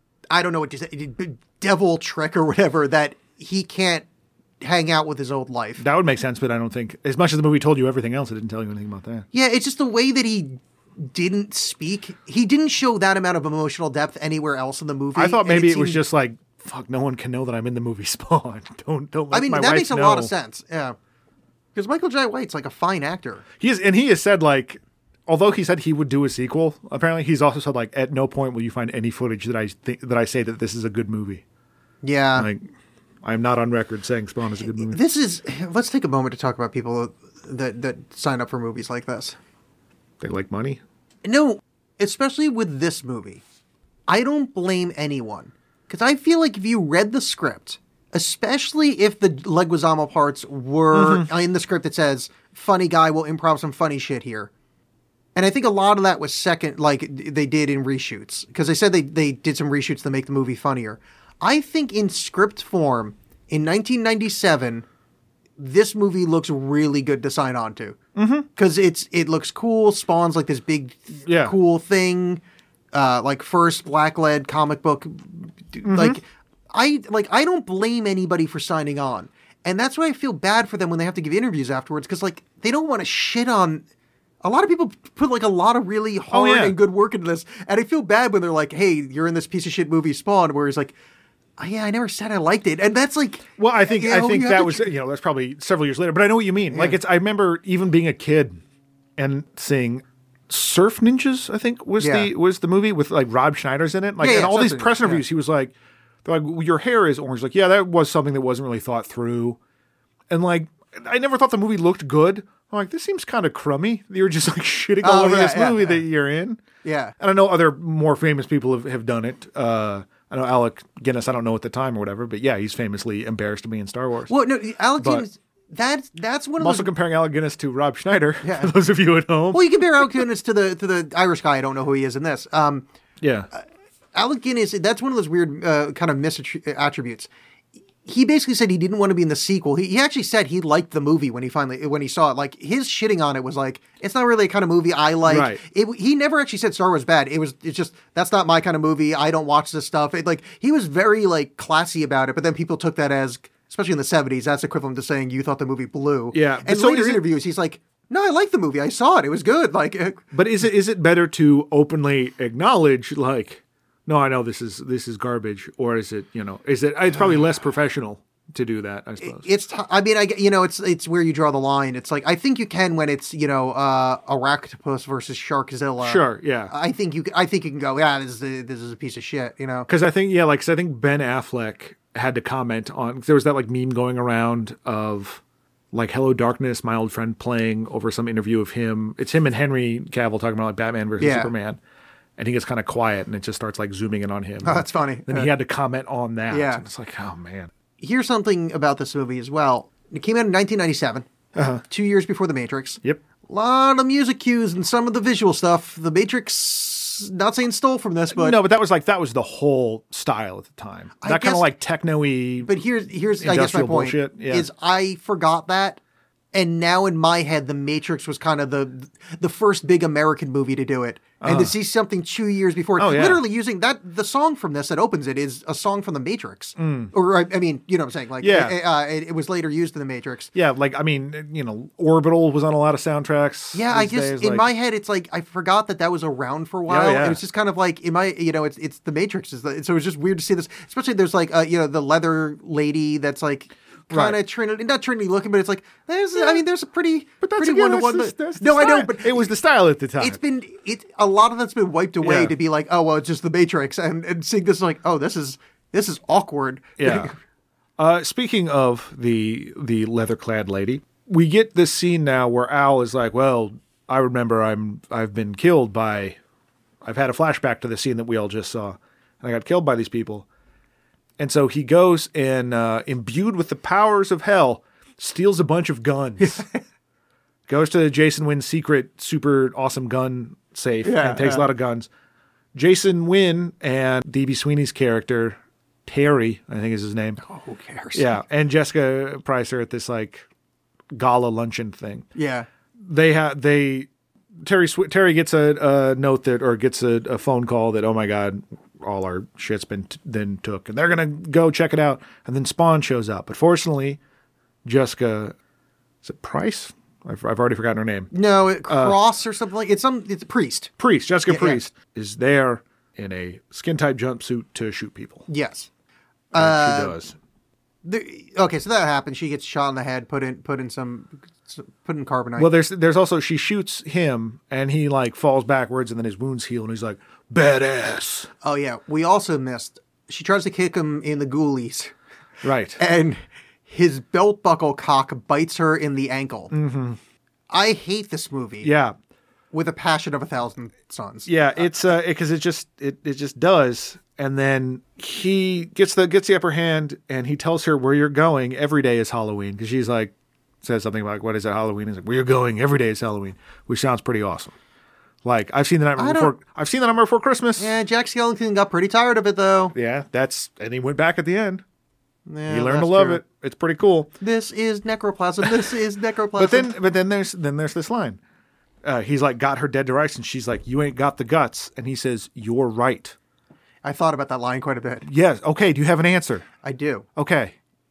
I don't know what to say, devil trick or whatever that he can't hang out with his old life. That would make sense, but I don't think, as much as the movie told you everything else, it didn't tell you anything about that. Yeah, it's just the way that he didn't speak. He didn't show that amount of emotional depth anywhere else in the movie. I thought and maybe it, was seemed- just like, fuck, no one can know that I'm in the movie Spawn. don't, don't let I mean, my that wife makes a know. lot of sense. Yeah. Because Michael Jai White's like a fine actor. He is, and he has said, like, although he said he would do a sequel, apparently he's also said, like, at no point will you find any footage that I think that I say that this is a good movie. Yeah. Like, I'm not on record saying Spawn is a good movie. This is, let's take a moment to talk about people that, that sign up for movies like this. They like money. No, especially with this movie. I don't blame anyone. Because I feel like if you read the script, especially if the Leguizamo parts were Mm-hmm. in the script that says, funny guy will improv some funny shit here. And I think a lot of that was second, like they did in reshoots. Because they said they, they did some reshoots to make the movie funnier. I think in script form, in nineteen ninety-seven, this movie looks really good to sign on to. Because it's it looks cool. Spawn's like this big, Yeah. cool thing. Uh, like first black-led comic book. Like I like I don't blame anybody for signing on. And that's why I feel bad for them when they have to give interviews afterwards. Because like they don't want to shit on... A lot of people put like a lot of really hard yeah. and good work into this. And I feel bad when they're like, hey, you're in this piece of shit movie Spawn, where he's like, oh, yeah, I never said I liked it. And that's like, Well, I think you I know, think you that have was to- you know that's probably several years later, but I know what you mean. Like it's I remember even being a kid and seeing Surf Ninjas. I think was Yeah. the was the movie with like Rob Schneider's in it. Like Yeah, and yeah, all these Surf Ninjas, press yeah. interviews, he was like, they're like, well, your hair is orange. Like yeah, that was something that wasn't really thought through, and like I never thought the movie looked good. I'm like, this seems kind of crummy. You're just like shitting all Oh, over yeah, this yeah, movie yeah. that you're in. Yeah. And I know other more famous people have, have done it. Uh, I know Alec Guinness, I don't know at the time or whatever, but yeah, he's famously embarrassed to be in Star Wars. Well, no, Alec But- Guinness, that's, that's one of I'm those... also comparing Alec Guinness to Rob Schneider, Yeah. for those of you at home. well, you compare Alec Guinness to the, to the Irish guy. I don't know who he is in this. Um, yeah. Alec Guinness, that's one of those weird uh, kind of misattributes. He basically said he didn't want to be in the sequel. He, he actually said he liked the movie when he finally when he saw it. Like his shitting on it was like, it's not really a kind of movie I like. Right. It, he never actually said Star Wars bad. It was it's just that's not my kind of movie. I don't watch this stuff. It, like he was very like classy about it. But then people took that as, especially in the seventies, that's equivalent to saying you thought the movie blew. Yeah, but And so later is it- interviews, he's like, no, I like the movie. I saw it. It was good. Like, uh, But is it is it better to openly acknowledge like, no, I know this is this is garbage, or is it you know is it it's probably less professional to do that, I suppose. it's, t- I mean, I, get- you know, it's, it's where you draw the line. It's like, I think you can when it's, you know, uh, Aractopus versus Sharkzilla. Sure, yeah. I think you, c- I think you can go, yeah, this is, a, this is a piece of shit, you know? Because I think, yeah, like, 'cause I think Ben Affleck had to comment on, there was that, like, meme going around of, like, Hello Darkness, my old friend, playing over some interview of him. It's him and Henry Cavill talking about, like, Batman versus Yeah. Superman. And he gets kind of quiet, and it just starts, like, zooming in on him. Oh, that's funny. Then he had to comment on that. Yeah. And it's like, oh, man. Here's something about this movie as well. It came out in nineteen ninety-seven, Uh-huh. two years before The Matrix. Yep. A lot of music cues and some of the visual stuff. The Matrix, not saying stole from this, but no, but that was, like, that was the whole style at the time. I That kind guess- of, like, techno-y. But here's here's I guess my Industrial point bullshit, yeah. is I forgot that, and now in my head, The Matrix was kind of the the first big American movie to do it, and to see something two years before, Oh, yeah. literally using that the song from this that opens it is a song from The Matrix, or I, I mean, you know what I'm saying? Like, Mm. Yeah. it, uh, it, it was later used in The Matrix. Yeah, like, I mean, you know, Orbital was on a lot of soundtracks. Yeah, I these just days, in like- my head it's like I forgot that that was around for a while. yeah. And it's just kind of like in my you know it's it's the Matrix is the, so it's just weird to see this. Especially there's like uh, you know the leather lady that's like kind of Right. Trinity, not Trinity looking, but it's like there's I mean there's a pretty But that's, pretty again, one to that's one. the- that's the No, I know, style. but it was the style at the time. it's been it a lot of that's been wiped away Yeah. to be like oh well it's just the Matrix and and seeing this like oh this is this is awkward. Yeah. Uh, speaking of the the leather clad lady, we get this scene now where Al is like, "Well, I remember I'm I've been killed by, I've had a flashback to the scene that we all just saw, and I got killed by these people." And so he goes and, uh, imbued with the powers of hell, steals a bunch of guns, goes to Jason Wynn's secret, super awesome gun safe, Yeah, and takes yeah. a lot of guns. Jason Wynn and D B. Sweeney's character, Terry, I think is his name. Oh, who cares? Yeah, and Jessica Price are at this like gala luncheon thing. Yeah. They have they Terry Sw- Terry gets a, a note that, or gets a, a phone call that, oh my God, all our shit's been t- then took, and they're gonna go check it out. And then Spawn shows up, but fortunately, Jessica, is it Price? I've, I've already forgotten her name. No, it, Cross or something like it's some. It's a priest. Priest, Jessica Yeah, Priest is there in a skin tight jumpsuit to shoot people. Yes. And Uh, she does. The, okay, so that happens. She gets shot in the head. Put in. Put in some. Put in carbonite. Well, there's there's also she shoots him and he like falls backwards and then his wounds heal and he's like badass. Oh yeah, we also missed. She tries to kick him in the ghoulies, Right. and his belt buckle cock bites her in the ankle. Mm-hmm. I hate this movie. Yeah. With a passion of a thousand suns. Yeah, it's uh because it just it, it just does. And then he gets the gets the upper hand and he tells her where you're going every day is Halloween, because she's like says something like, what is it, Halloween? He's like, where you're going every day is Halloween, which sounds pretty awesome. Like, I've seen the Nightmare I Before don't- I've seen the Nightmare Before Christmas. Yeah, Jack Skellington got pretty tired of it though. Yeah, that's and he went back at the end. Yeah, he learned to that's love true. it. It's pretty cool. This is necroplasm. This is necroplasm. But then but then there's then there's this line. Uh, he's like got her dead to rights and she's like, you ain't got the guts, and he says, you're right. I thought about that line quite a bit. Yes. Okay, do you have an answer? I do. Okay.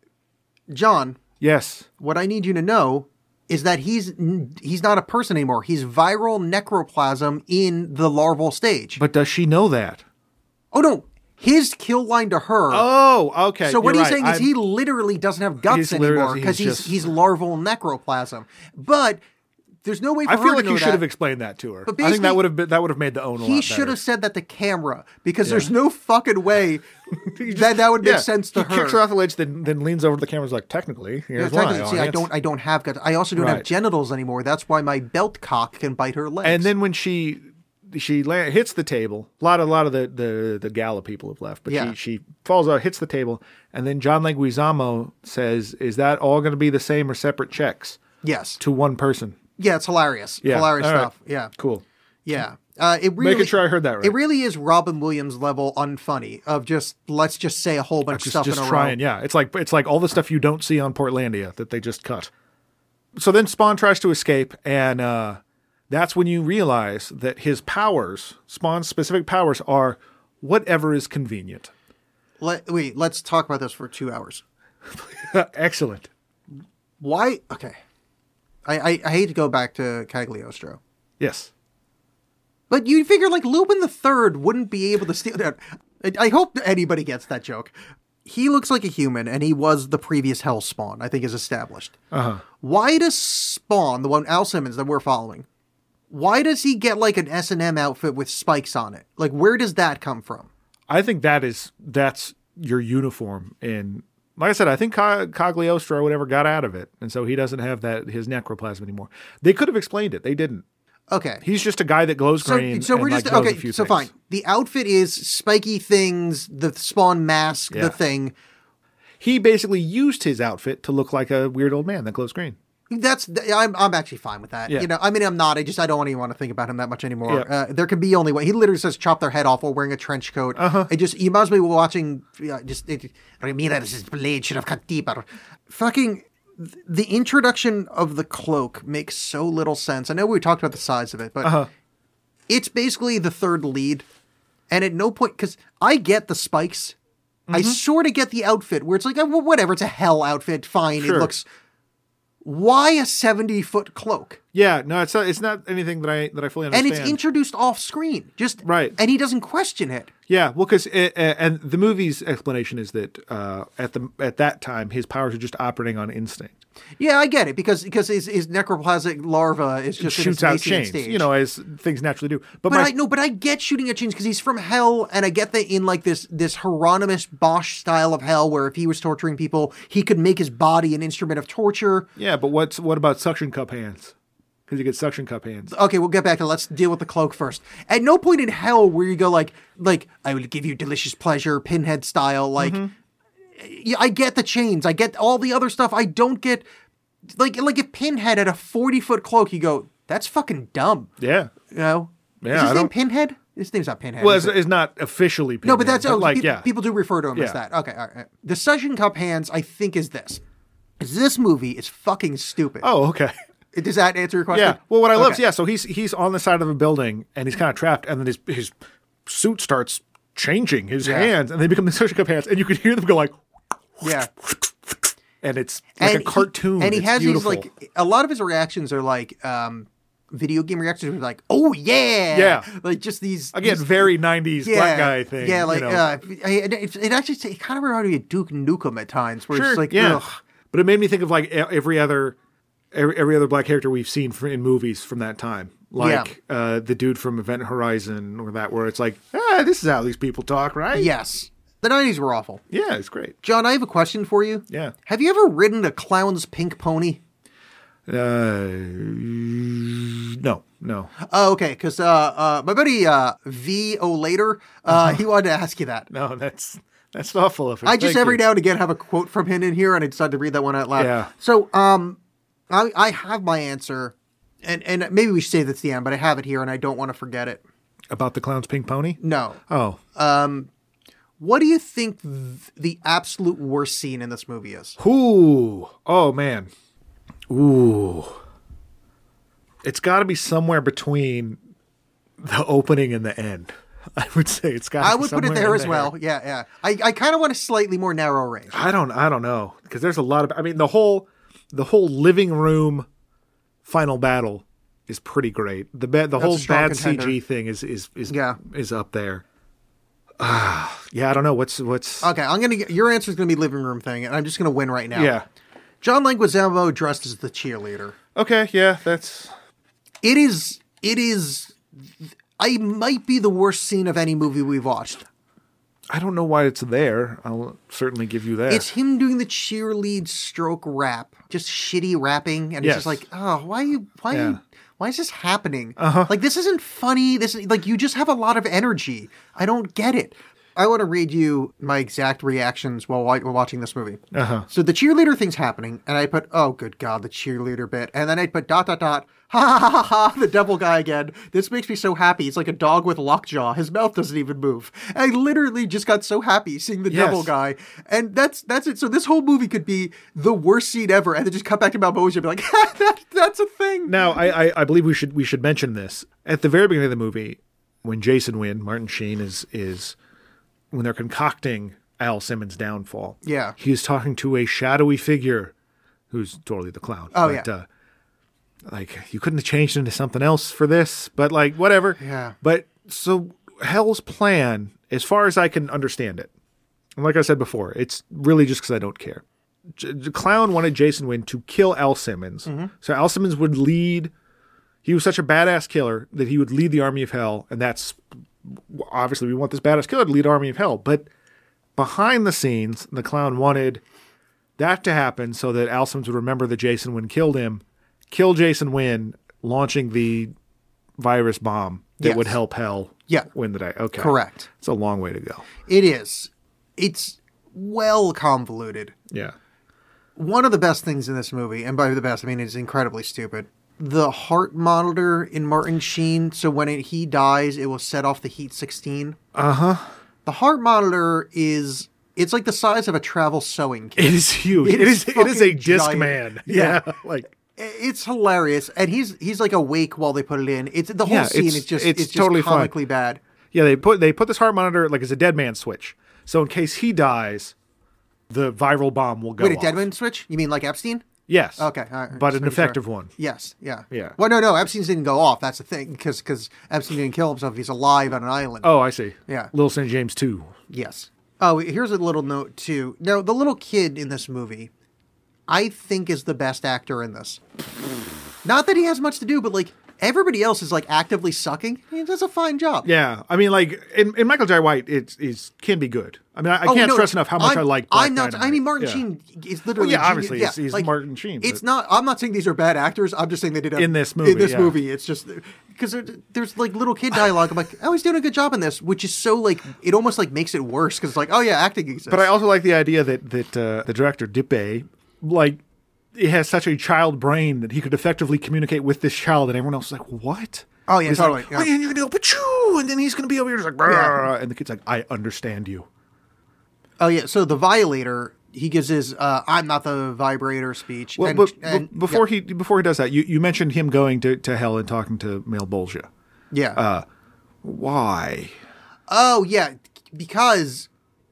John, Yes. what I need you to know is that he's he's not a person anymore. He's viral necroplasm in the larval stage. But does she know that? Oh no, his kill line to her. Oh, okay. so what you're he's right. saying is I'm- he literally doesn't have guts He's literally- anymore because he's he's just- he's larval necroplasm. But there's no way for I her feel to like know you should that. have explained that to her. But I think that basically, would have been, that would have made the own a lot He better. should have said that to camera because there's no fucking way that that would make Yeah. sense to he her. kicks her off the ledge, then then leans over to the camera and is like, technically, Yeah, here's technically, why. see, I audience." don't, I don't have guts. I also don't have Right. genitals anymore. That's why my belt cock can bite her legs. And then when she she la- hits the table, a lot, a lot of the, the, the gala people have left, but Yeah. she, she falls out, hits the table, and then John Leguizamo says, is that all going to be the same or separate checks yes, to one person? yeah, it's hilarious. Yeah. Hilarious All right. stuff. Yeah, Cool. yeah. Uh, it really, Making sure I heard that right. It really is Robin Williams level unfunny of just let's just say a whole bunch just, of stuff just in a trying, row. yeah. It's like it's like all the stuff you don't see on Portlandia that they just cut. So then Spawn tries to escape, and uh, that's when you realize that his powers, Spawn's specific powers, are whatever is convenient. Let, wait, let's talk about this for two hours. Excellent. Why? Okay, I, I I hate to go back to Cagliostro. Yes. But you figure like Lupin the Third wouldn't be able to steal that. I, I hope anybody gets that joke. He looks like a human, and he was the previous Hell Spawn, I think is established. Uh-huh. Why does Spawn, the one Al Simmons that we're following, why does he get like an S and M outfit with spikes on it? Like, where does that come from? I think that is that's your uniform. And like I said, I think Co- Cagliostro or whatever got out of it, and so he doesn't have that his necroplasm anymore. They could have explained it. They didn't. Okay. He's just a guy that glows So, green. so we're and, just like, knows a okay. few So things. fine. The outfit is spiky things, the Spawn mask, Yeah. the thing. He basically used his outfit to look like a weird old man that glows green. That's I'm I'm actually fine with that. Yeah. You know, I mean, I'm not. I just I don't even want to think about him that much anymore. Yeah. Uh, there can be only one. He literally says chop their head off while wearing a trench coat. Uh-huh. It just you must be watching. Uh, just it, Ramirez's blade should have cut deeper. Fucking the introduction of the cloak makes so little sense. I know we talked about the size of it, but Uh-huh. it's basically the third lead. And at no point, because I get the spikes, I Mm-hmm. sort of get the outfit where it's like, oh, well, whatever, it's a hell outfit, fine. Sure. It looks. Why a seventy foot cloak? Yeah, no, it's not, it's not anything that I that I fully And understand. it's introduced off screen, just Right. And he doesn't question it. Yeah, well, because and the movie's explanation is that uh, at the at that time his powers are just operating on instinct. Yeah, I get it because because his, his necroplasmic larva is It just shoots in out its nascent chains, stage. you know, as things naturally do. But, But my I no, but I get shooting at chains because he's from hell, and I get that in like this this Hieronymus Bosch style of hell, where if he was torturing people, he could make his body an instrument of torture. yeah, but what's what about suction cup hands? Because you get suction cup hands. Okay, we'll get back to it. Let's deal with the cloak first. At no point in hell where you go like like I will give you delicious pleasure, Pinhead style. Like, yeah, I get the chains, I get all the other stuff. I don't get like like if Pinhead had a forty foot cloak, you go, that's fucking dumb. Yeah. You know? Yeah, Is his I name don't- Pinhead? His name's not Pinhead. Well, is it's, it? it's not officially. No, but Pinhead, that's oh, like pe- yeah. people do refer to him as Yeah. that. Okay, all right. The suction cup hands, I think, is this. Is this movie is fucking stupid. Oh, okay. Does that answer your question? Yeah. Well, what I love is, Okay. yeah, so he's he's on the side of a building and he's kind of trapped, and then his his suit starts changing his Yeah. hands, and they become the Social Cup hands, and you can hear them go like, Yeah. and it's like and a cartoon. He, and he It's has beautiful. these like a lot of his reactions are like um, video game reactions. Are like, oh yeah, Yeah. like just these Again, these- very nineties yeah, black guy thing. Yeah, like you know. uh, it, it, it actually it kind of reminded me of Duke Nukem at times, where Sure, it's like, yeah. ugh. But it made me think of like e- every other every, every other black character we've seen for, in movies from that time. Like uh, the dude from Event Horizon or that, where it's like, ah, this is how these people talk, right? Yes, the nineties were awful. Yeah, it's great. John, I have a question for you. Yeah. Have you ever ridden a clown's pink pony? Uh, no, no. Oh, okay, because uh, uh, my buddy uh, V. O'Later, uh, he wanted to ask you that. No, that's that's thoughtful of him. I just Thank every you. now and again have a quote from him in here, and I decided to read that one out loud. Yeah. So, um, I, I have my answer, and and maybe we should say that's the end, but I have it here, and I don't want to forget it. About the clown's pink pony? No. Oh. What do you think th- the absolute worst scene in this movie is? Ooh. Oh, man. Ooh. It's got to be somewhere between the opening and the end. I would say it's got. I would put it there as well. Yeah, yeah. I, I kind of want a slightly more narrow range. I don't. I don't know, because there's a lot of. I mean, the whole the whole living room final battle is pretty great. The ba- the That's a whole strong bad contender. C G thing is is is Yeah. is up there. Ah, yeah. I don't know what's what's. Okay, I'm gonna get, your answer is gonna be living room thing, and I'm just gonna win right now. Yeah. John Leguizamo dressed as the cheerleader. Okay. Yeah. That's. It is. It is. I might be the worst scene of any movie we've watched. I don't know why it's there. I'll certainly give you that. It's him doing the cheerlead stroke rap, just shitty rapping, and Yes. it's just like, oh, why you, why Yeah. you, why is this happening? Uh-huh. Like this isn't funny. This like you just have a lot of energy. I don't get it. I want to read you my exact reactions while wa- while watching this movie. Uh-huh. So the cheerleader thing's happening, and I put, oh, good God, the cheerleader bit. And then I put dot, dot, dot, ha, ha, ha, ha, ha, the devil guy again. This makes me so happy. He's like a dog with lockjaw. His mouth doesn't even move. I literally just got so happy seeing the Yes. devil guy. And that's that's it. So this whole movie could be the worst scene ever, and then just cut back to Malbosia and be like, that, that's a thing. Now, I, I I believe we should we should mention this at the very beginning of the movie when Jason Wynn, Martin Sheen is is when they're concocting Al Simmons' downfall. Yeah. he is talking to a shadowy figure who's totally the clown. Oh, but, yeah. Uh, like you couldn't have changed into something else for this, but like whatever. Yeah. But so Hell's plan, as far as I can understand it, and like I said before, it's really just because I don't care. J- the clown wanted Jason Wynn to kill Al Simmons, Mm-hmm. so Al Simmons would lead. He was such a badass killer that he would lead the army of hell, and that's obviously we want this badass killer to lead army of hell. But behind the scenes, the clown wanted that to happen so that Al Simmons would remember that Jason Wynn killed him, kill Jason Wynn, launching the virus bomb that Yes. would help hell Yeah. win the day. Okay, Correct. It's a long way to go. It is. It's well convoluted. Yeah. One of the best things in this movie, and by the best, I mean it's incredibly stupid. The heart monitor in Martin Sheen, so when it, he dies, it will set off the Heat sixteen. Uh huh. The heart monitor is, it's like the size of a travel sewing kit. It is huge. It It is is. It is a fucking disc giant. man. Yeah. Yeah. Like. It's hilarious, and he's he's like awake while they put it in. It's the whole Yeah, scene it's- is just it's it's, just totally fine. comically bad. Yeah, they put they put this heart monitor like as a dead man switch. So in case he dies, the viral bomb will go Wait, a off. dead man switch? You mean like Epstein? Yes. Okay, all right. But Just an making sure. effective one. Yes, yeah, Yeah. Well, no, no, Epstein's didn't go off. That's the thing, because because Epstein didn't kill himself. He's alive on an island. Oh, I see. Yeah. Little Saint James two. Yes. Oh, here's a little note too. Now, the little kid in this movie, I think, is the best actor in this. Not that he has much to do, but like everybody else is like actively sucking. He does a fine job. Yeah, I mean, like in, in Michael J. White, it's is can be good. I mean, I, I Oh, can't no, stress enough how much I'm, I like. Black I'm not. I Dynamite. mean, Martin Yeah. Sheen is literally. Well, yeah, genius. obviously, he's- he's Martin Sheen, It's but- not. I'm not saying these are bad actors. I'm just saying they did a, In this movie, In this yeah. movie, it's just because there, there's like little kid dialogue. I'm like, oh, he's doing a good job in this, which is so like it almost like makes it worse because it's like, oh yeah, acting exists. But I also like the idea that that uh, the director Dippe, like, he has such a child brain that he could effectively communicate with this child, and everyone else is like, "What?" Oh, yeah, He's totally, Like, yeah. "Oh, and you're gonna go, "Pachoo," and then he's gonna be over here just like, "Brrr," and the kid's like, "I understand you." Oh yeah, so the Violator, he gives his uh, "I'm not the vibrator" speech. Well, and, but, and- but before yeah, he before he does that, you, you mentioned him going to, to hell and talking to Malbolgia. yeah. Uh, why? oh yeah, because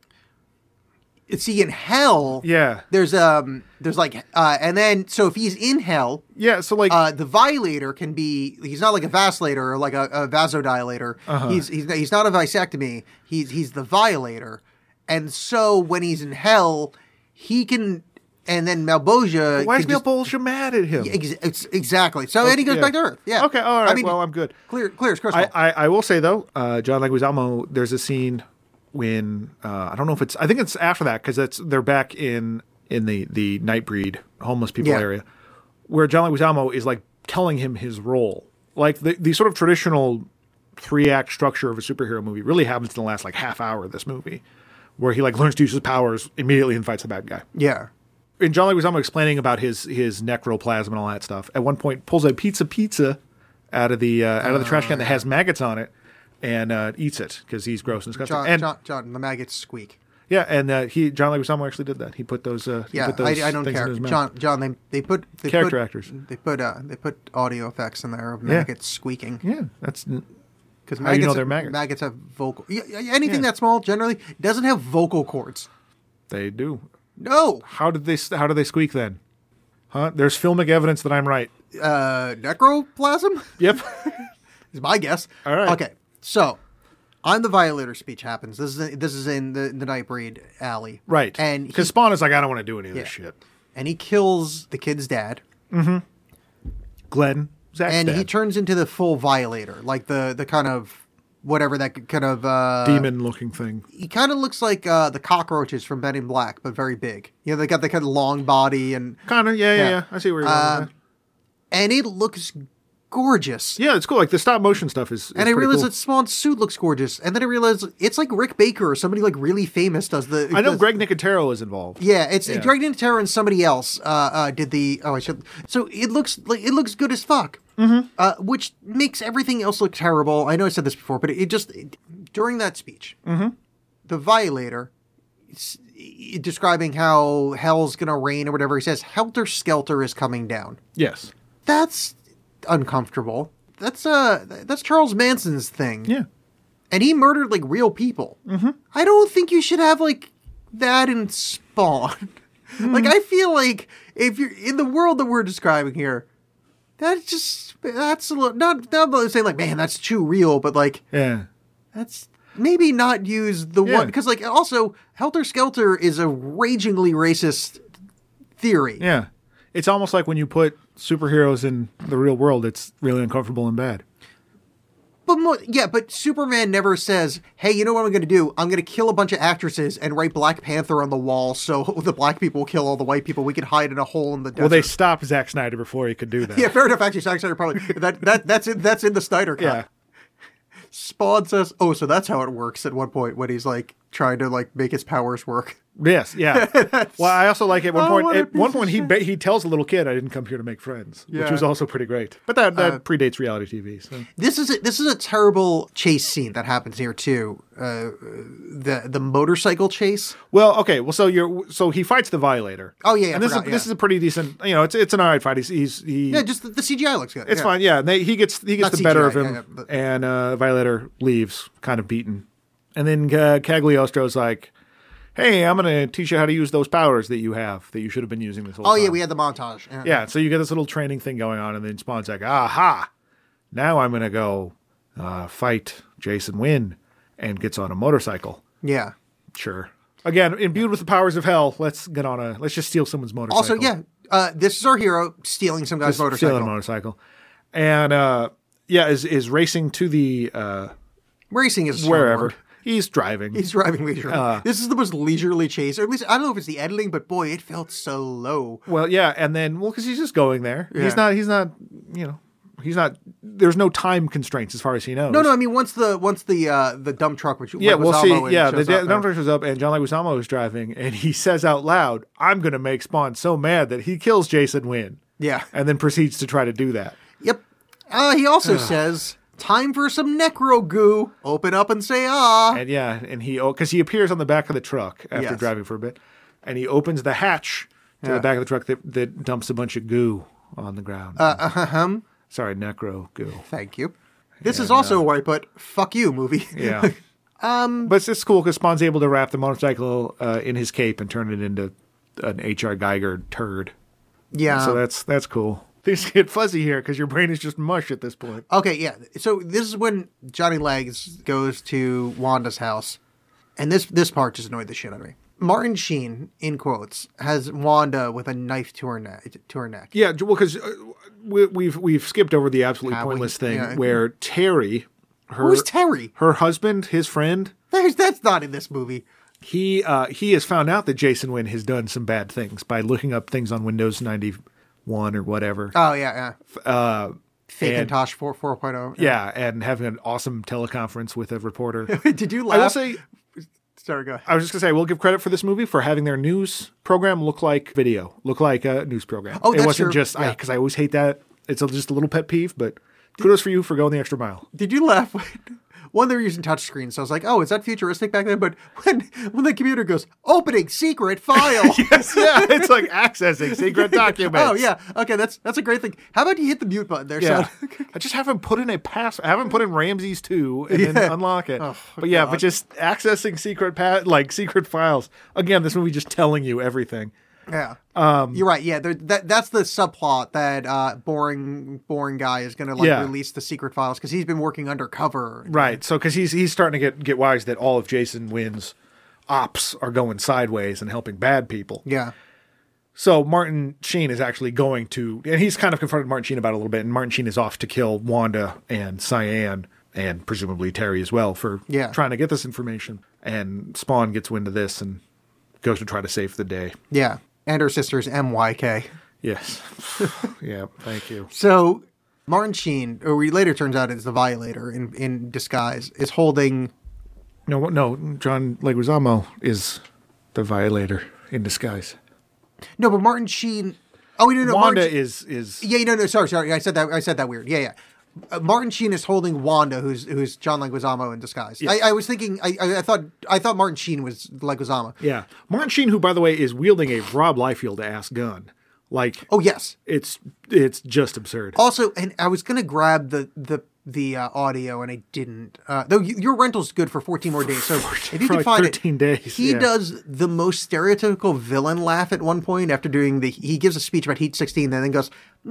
see in hell, Yeah, there's um there's like uh and then so if he's in hell, yeah. So like, uh the violator can be he's not like a vacillator or like a, a vasodilator. Uh-huh. He's he's he's not a vasectomy. He's he's the violator, and so when he's in hell, he can. And then Malbolgia. why is can just- Malbolgia mad at him? Ex- it's exactly. So and he goes yeah. back to Earth. Yeah. Okay, all right. I mean, well, I'm good. clear, clear as crystal. I, I, I will say though, uh, John Leguizamo. There's a scene when uh, I don't know if it's. I think it's after that because it's they're back in in the the Nightbreed homeless people Yeah. area, where John Leguizamo is like telling him his role. Like the the sort of traditional three act structure of a superhero movie really happens in the last like half hour of this movie, where he like learns to use his powers immediately and fights the bad guy. yeah. And John Leguizamo explaining about his his necroplasm and all that stuff. At one point, pulls a pizza pizza out of the uh, out of the trash can that has maggots on it, and uh, eats it because he's gross and disgusting. John, and John, John, the maggots squeak. yeah, and uh, he John Leguizamo actually did that. He put those. Uh, he Yeah, put those I, I don't things care. in his mouth. John, John, they they put they Character put, actors. They put uh they put audio effects in there of Yeah. maggots squeaking Yeah, that's because How do you know they're maggots? Maggots have vocal. Yeah, yeah, anything Yeah. that small generally doesn't have vocal cords. they do. No, How did they How do they squeak then? Huh? There's filmic evidence that I'm right. uh, necroplasm Yep. is my guess. All right. Okay, so I'm the violator speech happens. This is this is in the the Nightbreed alley. right. and because he, Spawn is like, I don't want to do any of this Yeah. shit. and he kills the kid's dad. Glenn, Zach's and dad. he turns into the full violator, like the the kind of whatever that kind of uh, demon looking thing. He kind of looks like uh, the cockroaches from Men in Black, but very big. You know, they got the kind of long body, and Kind of. Yeah, yeah, Yeah. yeah. I see where you're going. Um, with that. and it looks gorgeous. Yeah, it's cool. Like the stop motion stuff is. is And I pretty realized cool. that Spawn's suit looks gorgeous, and then I realized it's like Rick Baker or somebody like really famous does the. I know does- Greg Nicotero is involved. Yeah, it's Yeah. Greg Nicotero and somebody else uh, uh, did the. Oh, I should. So it looks like it looks good as fuck, mm-hmm. uh, which makes everything else look terrible. I know I said this before, but it, it just it, during that speech, mm-hmm. the Violator, s- i- describing how hell's gonna rain or whatever, he says, "Helter Skelter is coming down." Yes. That's uncomfortable. That's uh, that's Charles Manson's thing. Yeah. And he murdered like real people. Mm-hmm. I don't think you should have like that in Spawn. Like I feel like if you're in the world that we're describing here, that's just that's a little not not saying like man that's too real, but like Yeah. that's maybe not use the Yeah. one because like also Helter Skelter is a ragingly racist theory. Yeah. It's almost like when you put superheroes in the real world, it's really uncomfortable and bad. But mo- yeah, but Superman never says, "Hey, you know what I'm going to do? I'm going to kill a bunch of actresses and write Black Panther on the wall, so the black people will kill all the white people. We can hide in a hole in the desert." Well, they stopped Zack Snyder before he could do that. yeah, fair enough. Actually, Zack Snyder probably that that that's in that's in the Snyder cut. Yeah. Spawn says, "Oh, so that's how it works." At one point, when he's like trying to like make his powers work. Yes, yeah. Well, I also like at one Oh, point. what a At one piece of point, he shit. ba- he tells the little kid, "I didn't come here to make friends," which Yeah. was also pretty great. But that that Uh, predates reality T V. So. This is a, this is a terrible chase scene that happens here too. Uh, the the motorcycle chase. Well, okay. Well, so you're so he fights the Violator. Oh, yeah, yeah, I and this forgot, is this yeah. is a pretty decent. You know, it's it's an alright fight. He's he's he. Yeah, just the, the C G I looks good. It's yeah. fine. Yeah, they, he gets he gets Not the better C G I, of him, yeah, yeah, but- and uh, Violator leaves, kind of beaten. And then uh, Cagliostro's like, "Hey, I'm going to teach you how to use those powers that you have that you should have been using this whole Oh time." yeah, we had the montage. Yeah. Yeah, so you get this little training thing going on, and then Spawn's like, "Aha! Now I'm going to go uh, fight Jason Wynn," and gets on a motorcycle. Yeah. Sure. Again, imbued with the powers of hell, let's get on a let's just steal someone's motorcycle. Also, yeah, uh, this is our hero stealing some guy's Just motorcycle. stealing a motorcycle, and uh, yeah, is is racing to the uh, Racing is a strong wherever word. he's driving. He's driving leisurely. Uh, this is the most leisurely chase, or at least I don't know if it's the editing, but boy, it felt so low. Well, yeah, and then well, because he's just going there. Yeah. He's not. He's not. You know, he's not. There's no time constraints as far as he knows. No, no, I mean once the once the uh, the dump truck, which Yeah, we'll see. Leguizamo Yeah, the shows da- up, dump uh, truck shows up, and John Leguizamo is driving, and he says out loud, "I'm going to make Spawn so mad that he kills Jason Wynn," Yeah. and then proceeds to try to do that. Yep. Uh, he also says, "Time for some necro goo. Open up and say ah." And yeah, and he because he appears on the back of the truck after Yes. driving for a bit, and he opens the hatch to Yeah. the back of the truck that, that dumps a bunch of goo on the ground. Uh, uh-huh. Sorry, necro goo. Thank you. This And, is also uh, where I put "fuck you" movie. Yeah. um, but it's, it's cool because Spawn's able to wrap the motorcycle uh, in his cape and turn it into an H R. Geiger turd. Yeah. So that's that's cool. Things get fuzzy here because your brain is just mush at this point. Okay, yeah. So this is when Johnny Legs goes to Wanda's house, and this this part just annoyed the shit out of me. Martin Sheen, in quotes, has Wanda with a knife to her neck. To her neck. Yeah, well, because uh, we, we've we've skipped over the absolutely Have we? pointless thing Yeah. where Terry, her Who's Terry? her husband, his friend, There's, that's not in this movie. he uh, he has found out that Jason Wynn has done some bad things by looking up things on Windows ninety-one or whatever. Oh yeah, yeah. Uh, Fake and- Tosh four four point oh. yeah, and having an awesome teleconference with a reporter. Did you laugh? I will say, Sorry, go ahead. I was just gonna say, we'll give credit for this movie for having their news program look like video, look like a news program. Oh, it that's wasn't true. just Yeah. because I, I always hate that. It's a, just a little pet peeve, but kudos for you for going the extra mile. Did you laugh when one they were using touchscreens? So I was like, oh, is that futuristic back then? But when when the computer goes opening secret file. Yes, yeah, it's like accessing secret documents. Oh yeah, okay, that's that's a great thing. How about you hit the mute button there? Yeah, son? I just haven't put in a pass. I haven't put in Ramses two and Yeah. then unlock it. Oh, but yeah, God. but just accessing secret pa- like secret files. Again, this movie just telling you everything. Yeah, um, you're right. Yeah, there- that that's the subplot that uh, boring boring guy is going to like Yeah. release the secret files because he's been working undercover. Right. So because he's he's starting to get get wise that all of Jason Wynn's ops are going sideways and helping bad people. Yeah, So Martin Sheen is actually going to, and he's kind of confronted Martin Sheen about it a little bit, and Martin Sheen is off to kill Wanda and Cyan and presumably Terry as well for Yeah. trying to get this information. And Spawn gets wind of this and goes to try to save the day. yeah, and her sister's M Y K. Yes. Yeah, thank you. So Martin Sheen, or he later turns out is the Violator in in disguise, is holding. No, no, John Leguizamo is the Violator in disguise. No, but Martin Sheen. Oh, we didn't know. Wanda Martin, is is Yeah, no, no, sorry, sorry. I said that. I said that weird. Yeah, yeah. Uh, Martin Sheen is holding Wanda, who's who's John Leguizamo in disguise. Yes. I, I was thinking. I, I I thought I thought Martin Sheen was Leguizamo. yeah. Martin Sheen, who by the way is wielding a Rob Liefeld ass gun. Like Oh yes. it's it's just absurd. Also, and I was gonna grab the the the uh, audio, and I didn't. Uh, though y- your rental's good for fourteen more days, so if you for can like find thirteen it, days, he yeah. does the most stereotypical villain laugh at one point after doing the. He gives a speech about Heat sixteen, and then goes,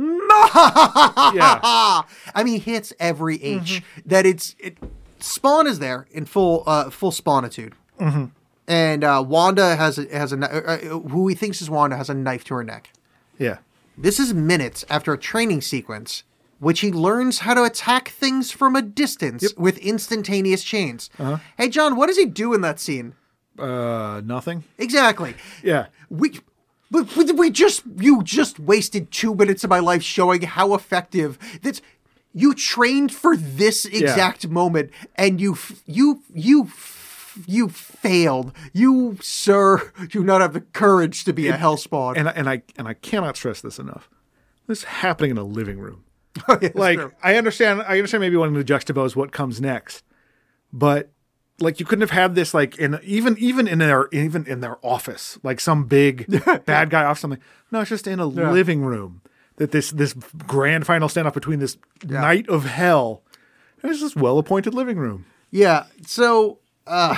Yeah. I mean, he hits every H. That it's it. Spawn is there in full uh, full spawnitude, and uh, Wanda has a, has a kni- uh, uh, who he thinks is Wanda has a knife to her neck. Yeah. This is minutes after a training sequence, which he learns how to attack things from a distance with instantaneous chains. Hey, John, what does he do in that scene? Uh, nothing. Exactly. Yeah. We, but we, we just, you just wasted two minutes of my life showing how effective that's. You trained for this exact moment, and you, f- you, you, f- you failed. You, sir, do not have the courage to be a hellspawn. And I- and I and I cannot stress this enough. This is happening in a living room. Yeah, it's Like true. I understand. I understand maybe wanting to juxtapose what comes next, but like you couldn't have had this like in even even in their even in their office, like some big bad guy off something. No, it's just in a Yeah. living room. That this this grand final standoff between this knight of hell. And it's this well appointed living room. Yeah. So, uh,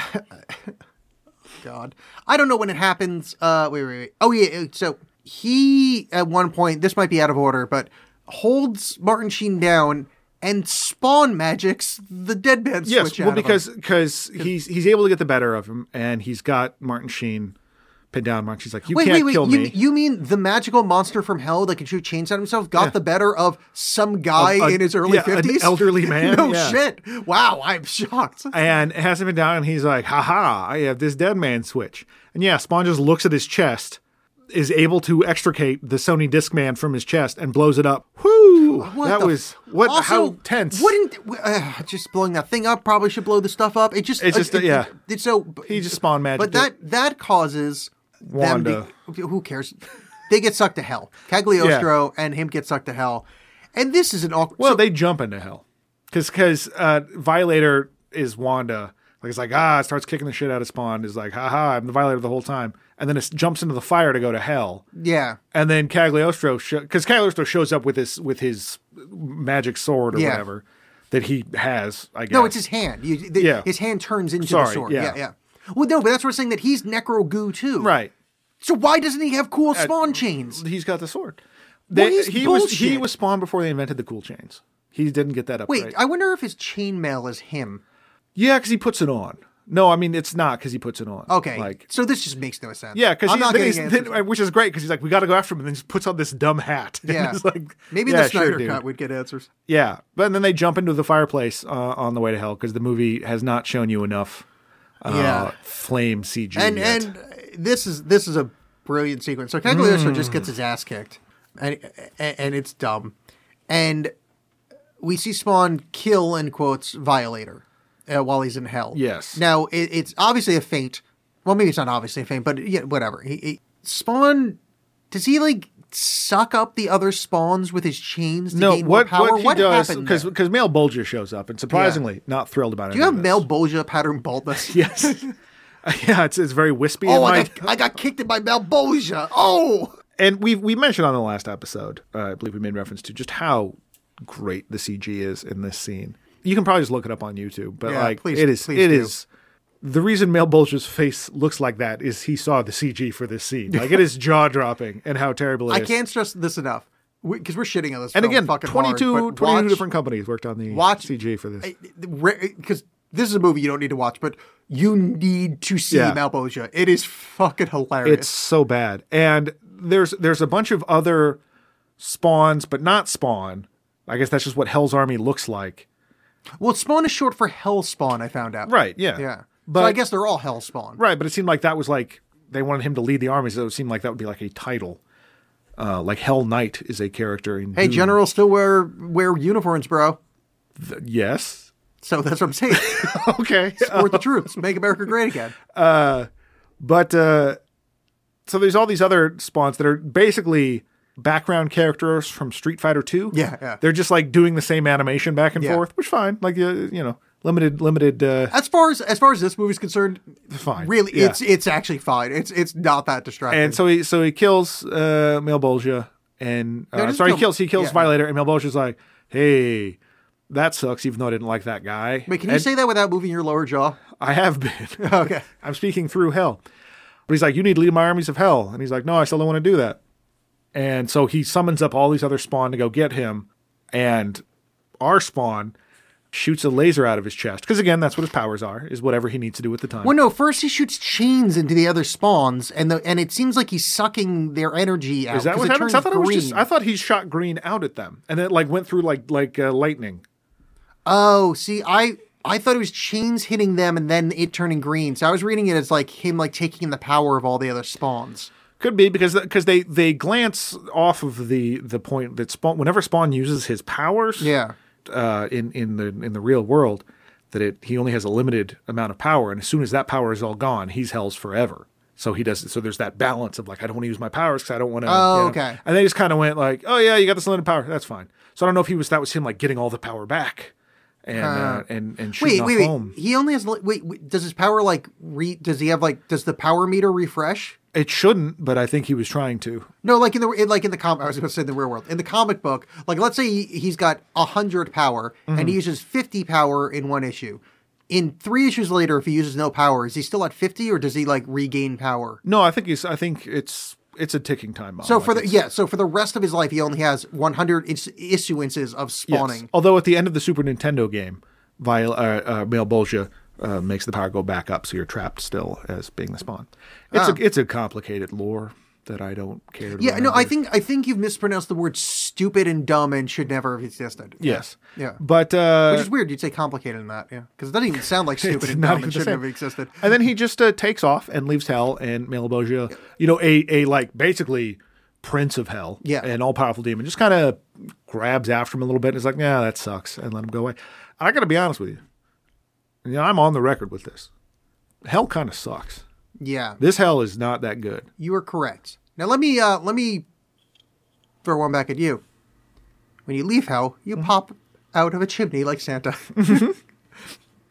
God, I don't know when it happens. Uh, wait, wait, wait. Oh yeah. So he at one point, this might be out of order, but holds Martin Sheen down and Spawn magics the dead man Yes, switch. well, out of him. because because he's he's able to get the better of him, and he's got Martin Sheen pinned down. Martin Sheen's like, you Wait, can't wait, wait! kill You, me. you mean the magical monster from hell that can shoot chains at himself got the better of some guy A- a- in his early yeah, an fifties? elderly man, no yeah. shit! Wow, I'm shocked. And it has him been down, and he's like, haha, I have this dead man switch. And yeah, Spawn just looks at his chest, is able to extricate the Sony Discman from his chest, and blows it up. Whoo! What that the was, f- what, also, how tense. Wouldn't uh, just blowing that thing up probably should blow the stuff up? It just, It's just, it, uh, yeah. It, so He just Spawn magic but that that causes Wanda. them. To, who cares? They get sucked to hell. Cagliostro and him get sucked to hell, and this is an awkward. Well, so- they jump into hell. Because uh, Violator is Wanda. Like it's like, ah, it starts kicking the shit out of Spawn. It's like, haha, I'm the violator the whole time. And then it jumps into the fire to go to hell. Yeah. And then Cagliostro, because Cagliostro shows up with his with his magic sword or Yeah. whatever that he has, I guess. No, it's his hand. You, the, Yeah. His hand turns into Sorry, the sword. yeah. Yeah. yeah, Well, no, but that's what we're saying, that he's Necro Goo too. Right. So why doesn't he have cool Spawn chains? He's got the sword. Well, They- he's he was he bullshit. was Spawn before they invented the cool chains. He didn't get that up Wait, right. I wonder if his chainmail is him. Yeah, because he puts it on. No, I mean it's not because he puts it on. Okay. Like so this just makes no sense. yeah, because I'm not he's, getting then, answers. which is great because he's like, we got to go after him, and then he just puts on this dumb hat. And Yeah. it's like, Maybe yeah, the Snyder sure, dude. cut would get answers. Yeah, but then they jump into the fireplace uh, on the way to hell because the movie has not shown you enough uh, Yeah. flame C G And yet. and this is this is a brilliant sequence. So Cagliostro Mm. just gets his ass kicked, and and it's dumb, and we see Spawn kill in quotes Violator uh, while he's in hell. Yes. Now it, it's obviously a feint. Well, maybe it's not obviously a feint, but yeah, whatever. He, he, Spawn, does he like suck up the other spawns with his chains to no, gain more what power? what he does happened because there? because Male Bolger shows up and surprisingly not thrilled about it. Do you have Mel Bolgia pattern baldness? Yes. Yeah, it's it's very wispy. Oh, and I like- got, I got kicked in by Mel Bolgia. Oh. And we we mentioned on the last episode, uh, I believe we made reference to just how great the C G is in this scene. You can probably just look it up on YouTube, but Yeah, like please- it is please it do. is the reason Male Bolger's face looks like that is he saw the C G for this scene. Like it is jaw dropping and how terrible it I is. can't stress this enough because we, are shitting on this. And film again, fucking twenty-two, hard, but twenty-two watch- different companies worked on the watch- C G for this. because this is a movie you don't need to watch, but you need to see Yeah. Malboja. It is fucking hilarious. It's so bad. And there's there's a bunch of other spawns, but not Spawn. I guess that's just what Hell's Army looks like. well, Spawn is short for Hell Spawn. I found out. Right, yeah. Yeah. But so I guess they're all Hell Spawn. Right, but it seemed like that was like they wanted him to lead the army, so it seemed like that would be like a title. Uh, like Hell Knight is a character in Hey, Doom. generals still wear wear uniforms, bro. Th- yes. So that's what I'm saying. Okay. Support the troops. Make America great again. But uh, so there's all these other spawns that are basically background characters from Street Fighter two. Yeah, yeah. They're just like doing the same animation back and Yeah. forth, which fine. Like uh, you know, limited limited. Uh, As far as as far as this movie's concerned, Fine. Really, Yeah. it's it's actually fine. It's it's not that distracting. and so he so he kills uh, Male Bolgia and No, uh, just sorry kill- he kills he kills yeah. Violator and Male Bolgia's like, hey, that sucks. Even though I didn't like that guy. Wait, can you And say that without moving your lower jaw? I have been. Okay. I'm speaking through hell. But he's like, you need to lead my armies of hell. And he's like, no, I still don't want to do that. And so he summons up all these other spawn to go get him. And our spawn shoots a laser out of his chest. Because again, that's what his powers are, is whatever he needs to do at the time. Well, no. First, he shoots chains into the other spawns, and the and it seems like he's sucking their energy out. Is that 'cause what it happens? turns I thought it was green. just I thought he shot green out at them. And then it like went through like like uh, lightning. Oh, see, I I thought it was chains hitting them and then it turning green. So I was reading it as like him like taking the power of all the other spawns. Could be because because they they glance off of the the point that Spawn whenever Spawn uses his powers. Yeah. uh, in in the in the real world, that it he only has a limited amount of power, and as soon as that power is all gone, he's Hell's forever. So he does. So there's that balance of like, I don't want to use my powers because I don't want to. Oh, okay. And they just kind of went like, oh yeah, you got this limited power, that's fine. So I don't know if he was that was him like getting all the power back, and uh, and and shooting Wait, off wait, wait. home. He only has li- wait, wait. Does his power like re? Does he have like? Does the power meter refresh? It shouldn't, but I think he was trying to. No, like in the in, like in the comic. I was going to say in the real world. In the comic book, like let's say he, he's got a hundred power Mm-hmm. and he uses fifty power in one issue. In three issues later, if he uses no power, is he still at fifty or does he like regain power? No, I think he's. I think it's it's a ticking time bomb. So for Like the it's- yeah, so for the rest of his life, he only has one hundred is- issuances of yes. spawning. Although at the end of the Super Nintendo game, Viol- uh, uh, Male Bolgia uh, makes the power go back up, so you're trapped still as being the spawn. It's Ah. a it's a complicated lore that I don't care to Yeah, no, remember. I think I think you've mispronounced the word stupid and dumb and should never have existed. Yeah. Yes. Yeah. But uh, Which is weird. You'd say complicated in that, yeah, because it doesn't even sound like stupid it's and not dumb even and the shouldn't same. have existed. And then he just uh, takes off and leaves Hell, and Male Bolgia, you know, a a like basically Prince of Hell, Yeah. an all powerful demon, just kind of grabs after him a little bit and is like, yeah, that sucks, and let him go away. I got to be honest with you. You know, I'm on the record with this. Hell kind of sucks. Yeah, This Hell is not that good. you are correct. Now let me uh, let me throw one back at you. When you leave hell, you Mm-hmm. pop out of a chimney like Santa.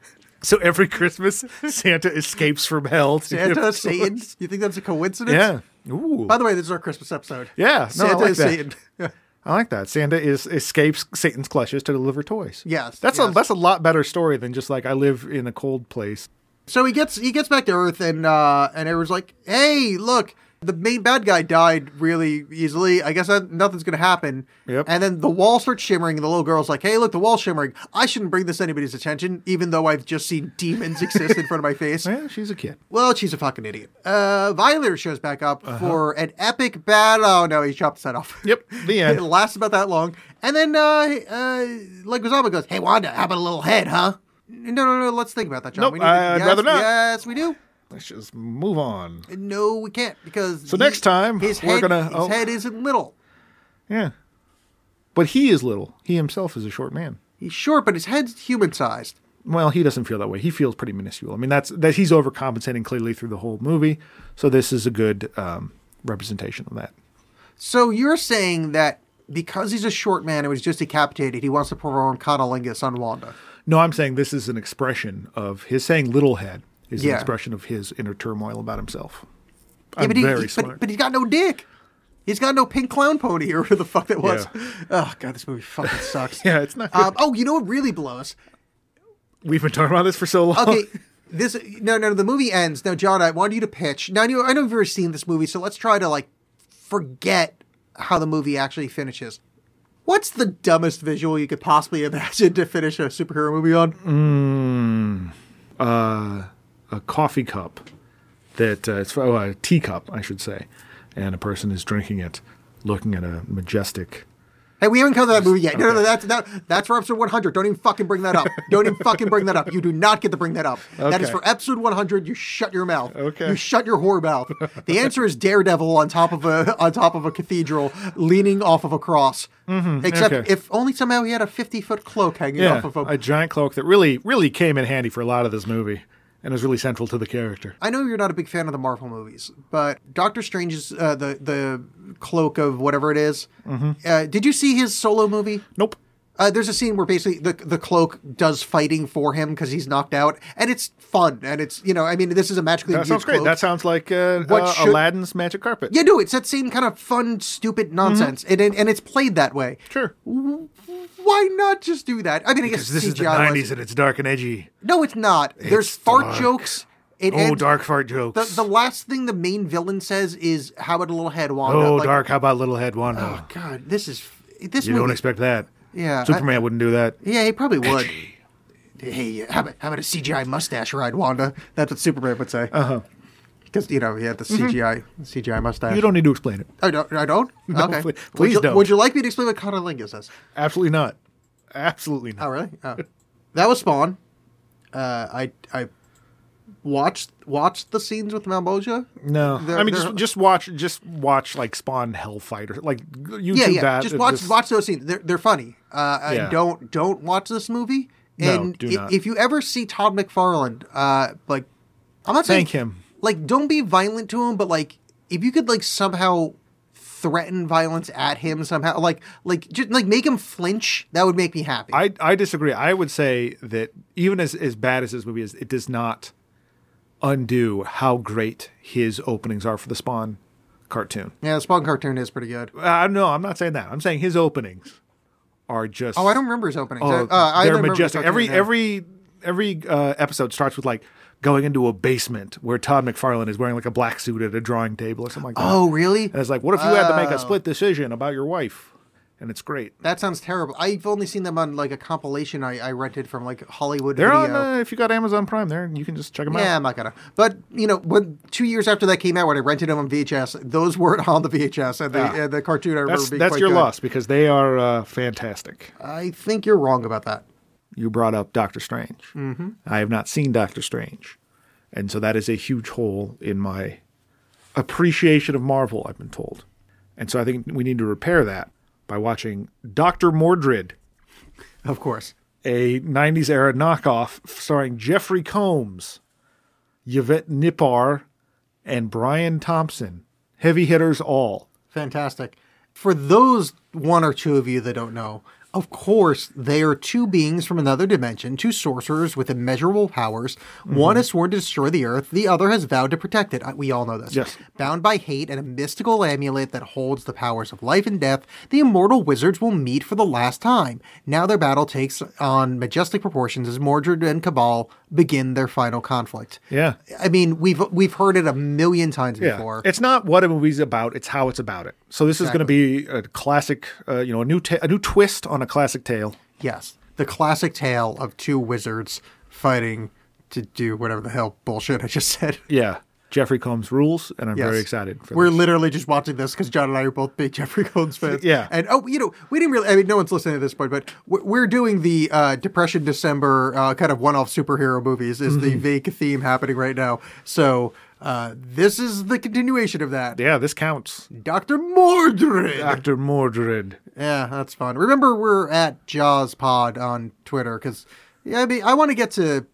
So every Christmas, Santa escapes from hell. To Santa, give Satan. toys. You think that's a coincidence? Yeah. Ooh. By the way, this is our Christmas episode. Yeah. No, Santa I like is that. Satan. I like that. Santa is escapes Satan's clutches to deliver toys. Yes, That's a yes. that's a lot better story than just like I live in a cold place. So he gets he gets back to Earth, and uh, and everyone's like, "Hey, look, the main bad guy died really easily. I guess that, nothing's gonna happen." Yep. And then the wall starts shimmering, and the little girl's like, "Hey, look, the wall's shimmering. I shouldn't bring this anybody's attention, even though I've just seen demons exist in front of my face." Yeah, she's a kid. Well, she's a fucking idiot. Uh, Violator shows back up Uh-huh. for an epic battle. Oh no, he chopped his head off. Yep, the end. It lasts about that long, and then uh, uh, Leguizamo goes, "Hey Wanda, how about a little head, huh?" No, no, no. Let's think about that, John. Nope, we need to- I'd yes, rather not. Yes, we do. Let's just move on. No, we can't because So next time, his we're head, gonna- his oh. head isn't little. Yeah. But he is little. He himself is a short man. He's short, but his head's human sized. Well, he doesn't feel that way. He feels pretty minuscule. I mean, that's that he's overcompensating clearly through the whole movie. So this is a good um, representation of that. So you're saying that because he's a short man and was just decapitated, he wants to perform conolingus on Wanda. No, I'm saying this is an expression of his saying little head is Yeah. an expression of his inner turmoil about himself. Yeah, I'm but, he, very he- smart. but, but he's got no dick. He's got no pink clown pony or whatever the fuck that was. Oh god, this movie fucking sucks. Yeah, it's not good. Um, oh, you know what really blows? We've been talking about this for so long. Okay, this no no the movie ends. Now, John, I want you to pitch. Now, I know I know you've already seen this movie, so let's try to like forget how the movie actually finishes. What's the dumbest visual you could possibly imagine to finish a superhero movie on? uh, a coffee cup that uh, it's oh, a teacup, I should say, and a person is drinking it, looking at a majestic. Hey, we haven't covered that movie yet. No, no, no, that's that, that's for episode one hundred. Don't even fucking bring that up. Don't even fucking bring that up. You do not get to bring that up. That is Okay. for episode one hundred. You shut your mouth. Okay. You shut your whore mouth. The answer is Daredevil on top of a on top of a cathedral, leaning off of a cross. Mm-hmm, Except okay. if only somehow he had a fifty foot cloak hanging Yeah, off of a. a giant cloak that really, really came in handy for a lot of this movie, and was really central to the character. I know you're not a big fan of the Marvel movies, but Doctor Strange's uh, the the cloak of whatever it is, Uh, did you see his solo movie? Nope. Uh, there's a scene where basically the the cloak does fighting for him because he's knocked out, and it's fun, and it's you know I mean this is a magically That imbued sounds great. cloak. That sounds like uh, What uh, should- Aladdin's magic carpet. yeah, no, it's that same kind of fun, stupid nonsense, and, and and it's played that way. Sure. Why not just do that? I mean, I guess Because this is the C G I was- nineties and it's dark and edgy. No, it's not. There's It's fart dark. jokes. It Oh, ends- dark fart jokes. The, the last thing the main villain says is, "How about a little head, Wanda?" oh, Like, dark. How about Little Head Wanda? Oh God, this is this you movie. don't expect that. Yeah, I- Superman wouldn't do that. Yeah, he probably would. Hey, how about, how about a C G I mustache ride, Wanda? That's what Superman would say. Uh huh. Because you know he had the C G I C G I mustache. You don't need to explain it. I don't. I don't. Okay. please- would please you, don't. Would you like me to explain what conolingus is? Absolutely not. Absolutely not. Oh, really? Oh. That was Spawn. Uh, I I watched watched the scenes with Malboja. No, They're- I mean they're- just just watch just watch like Spawn Hellfighter, like YouTube Yeah, yeah. that. Just it watch watch those scenes. They're they're funny. Uh, Yeah. and don't don't watch this movie. No, And do i- not. if you ever see Todd McFarlane, uh, like I'm not saying Thank him. Like, don't be violent to him, but like if you could like somehow threaten violence at him somehow, like like just like make him flinch, that would make me happy. I I disagree. I would say that even as as bad as this movie is, it does not undo how great his openings are for the Spawn cartoon. yeah, the Spawn cartoon is pretty good. Uh, no, I'm not saying that. I'm saying his openings are just. Oh, I don't remember his openings. Oh, uh, I they're only remember the majestic. cartoon, Every yeah. every every uh, episode starts with like going into a basement where Todd McFarlane is wearing like a black suit at a drawing table or something like that. Oh, really? And it's like, what if you had to make Oh. a split decision about your wife? And it's great. That sounds terrible. I've only seen them on like a compilation I, I rented from like Hollywood They're Video. on. Uh, if you got Amazon Prime, there you can just check them Yeah, out. I'm not gonna. But you know, when two years after that came out, when I rented them on V H S, those weren't on the V H S, and the, Yeah. uh, the cartoon I remember That's being that's quite your good. loss because they are uh, fantastic. I think you're wrong about that. You brought up Doctor Strange. Mm-hmm. I have not seen Doctor Strange, and so that is a huge hole in my appreciation of Marvel. I've been told, and so I think we need to repair that by watching Doctor Mordred, Of course. a nineties era knockoff starring Jeffrey Combs, Yvette Nippar, and Brian Thompson. Heavy hitters all. Fantastic. For those one or two of you that don't know, Of course, they are two beings from another dimension, two sorcerers with immeasurable powers. Mm-hmm. One has sworn to destroy the Earth, the other has vowed to protect it. We all know this. Yes. Bound by hate and a mystical amulet that holds the powers of life and death, the immortal wizards will meet for the last time. Now their battle takes on majestic proportions as Mordred and Cabal begin their final conflict. Yeah. I mean, we've we've heard it a million times Yeah. before. It's not what a movie's about, it's how it's about it. So this Exactly. is going to be a classic, uh, you know, a new ta- a new twist on a classic tale. Yes. The classic tale of two wizards fighting to do whatever the hell bullshit I just said. Yeah. Jeffrey Combs rules, and I'm Yes. very excited for We're this. literally just watching this because John and I are both big Jeffrey Combs fans. Yeah. And, oh, you know, we didn't really, I mean, no one's listening to this point, but we're we're doing the uh, Depression December uh, kind of one-off superhero movies is Mm-hmm. the vague theme happening right now. So uh, this is the continuation of that. Yeah, this counts. Doctor Mordred. Doctor Mordred. Yeah, that's fun. Remember, we're at Jaws Pod on Twitter because, yeah, I mean, I want to get to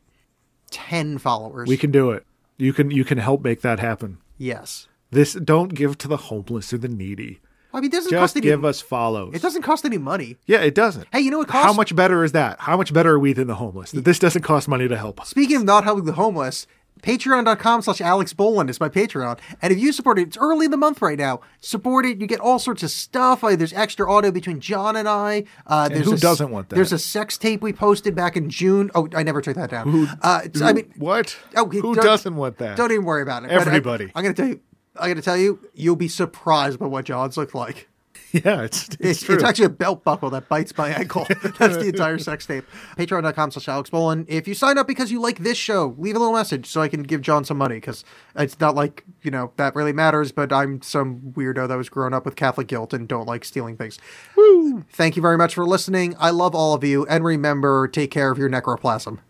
ten followers. We can do it. You can you can help make that happen. Yes. This don't give to the homeless or the needy. I mean, it doesn't Just cost any, give us follows. it doesn't cost any money. Yeah, it doesn't. Hey, you know what How costs? much better is that? How much better are we than the homeless? That this doesn't cost money to help us. Speaking of not helping the homeless, patreon.com slash Alex Boland is my Patreon. And if you support it, it's early in the month right now. Support it. You get all sorts of stuff. Uh, there's extra audio between John and I. Uh, there's who a s- doesn't want that? There's a sex tape we posted back in June. Oh, I never took that down. Who, uh, it's- I mean, what? oh, Who don't- doesn't want that? Don't even worry about it. But I- Everybody. I'm going to tell you. I'm going to tell you, you'll be surprised by what John's look like. Yeah, it's it's, It's, true. it's actually a belt buckle that bites my ankle. That's the entire sex tape. Patreon.com slash Alex Boland. If you sign up because you like this show, leave a little message so I can give John some money because it's not like, you know, that really matters, but I'm some weirdo that was grown up with Catholic guilt and don't like stealing things. Woo! Thank you very much for listening. I love all of you. And remember, take care of your necroplasm.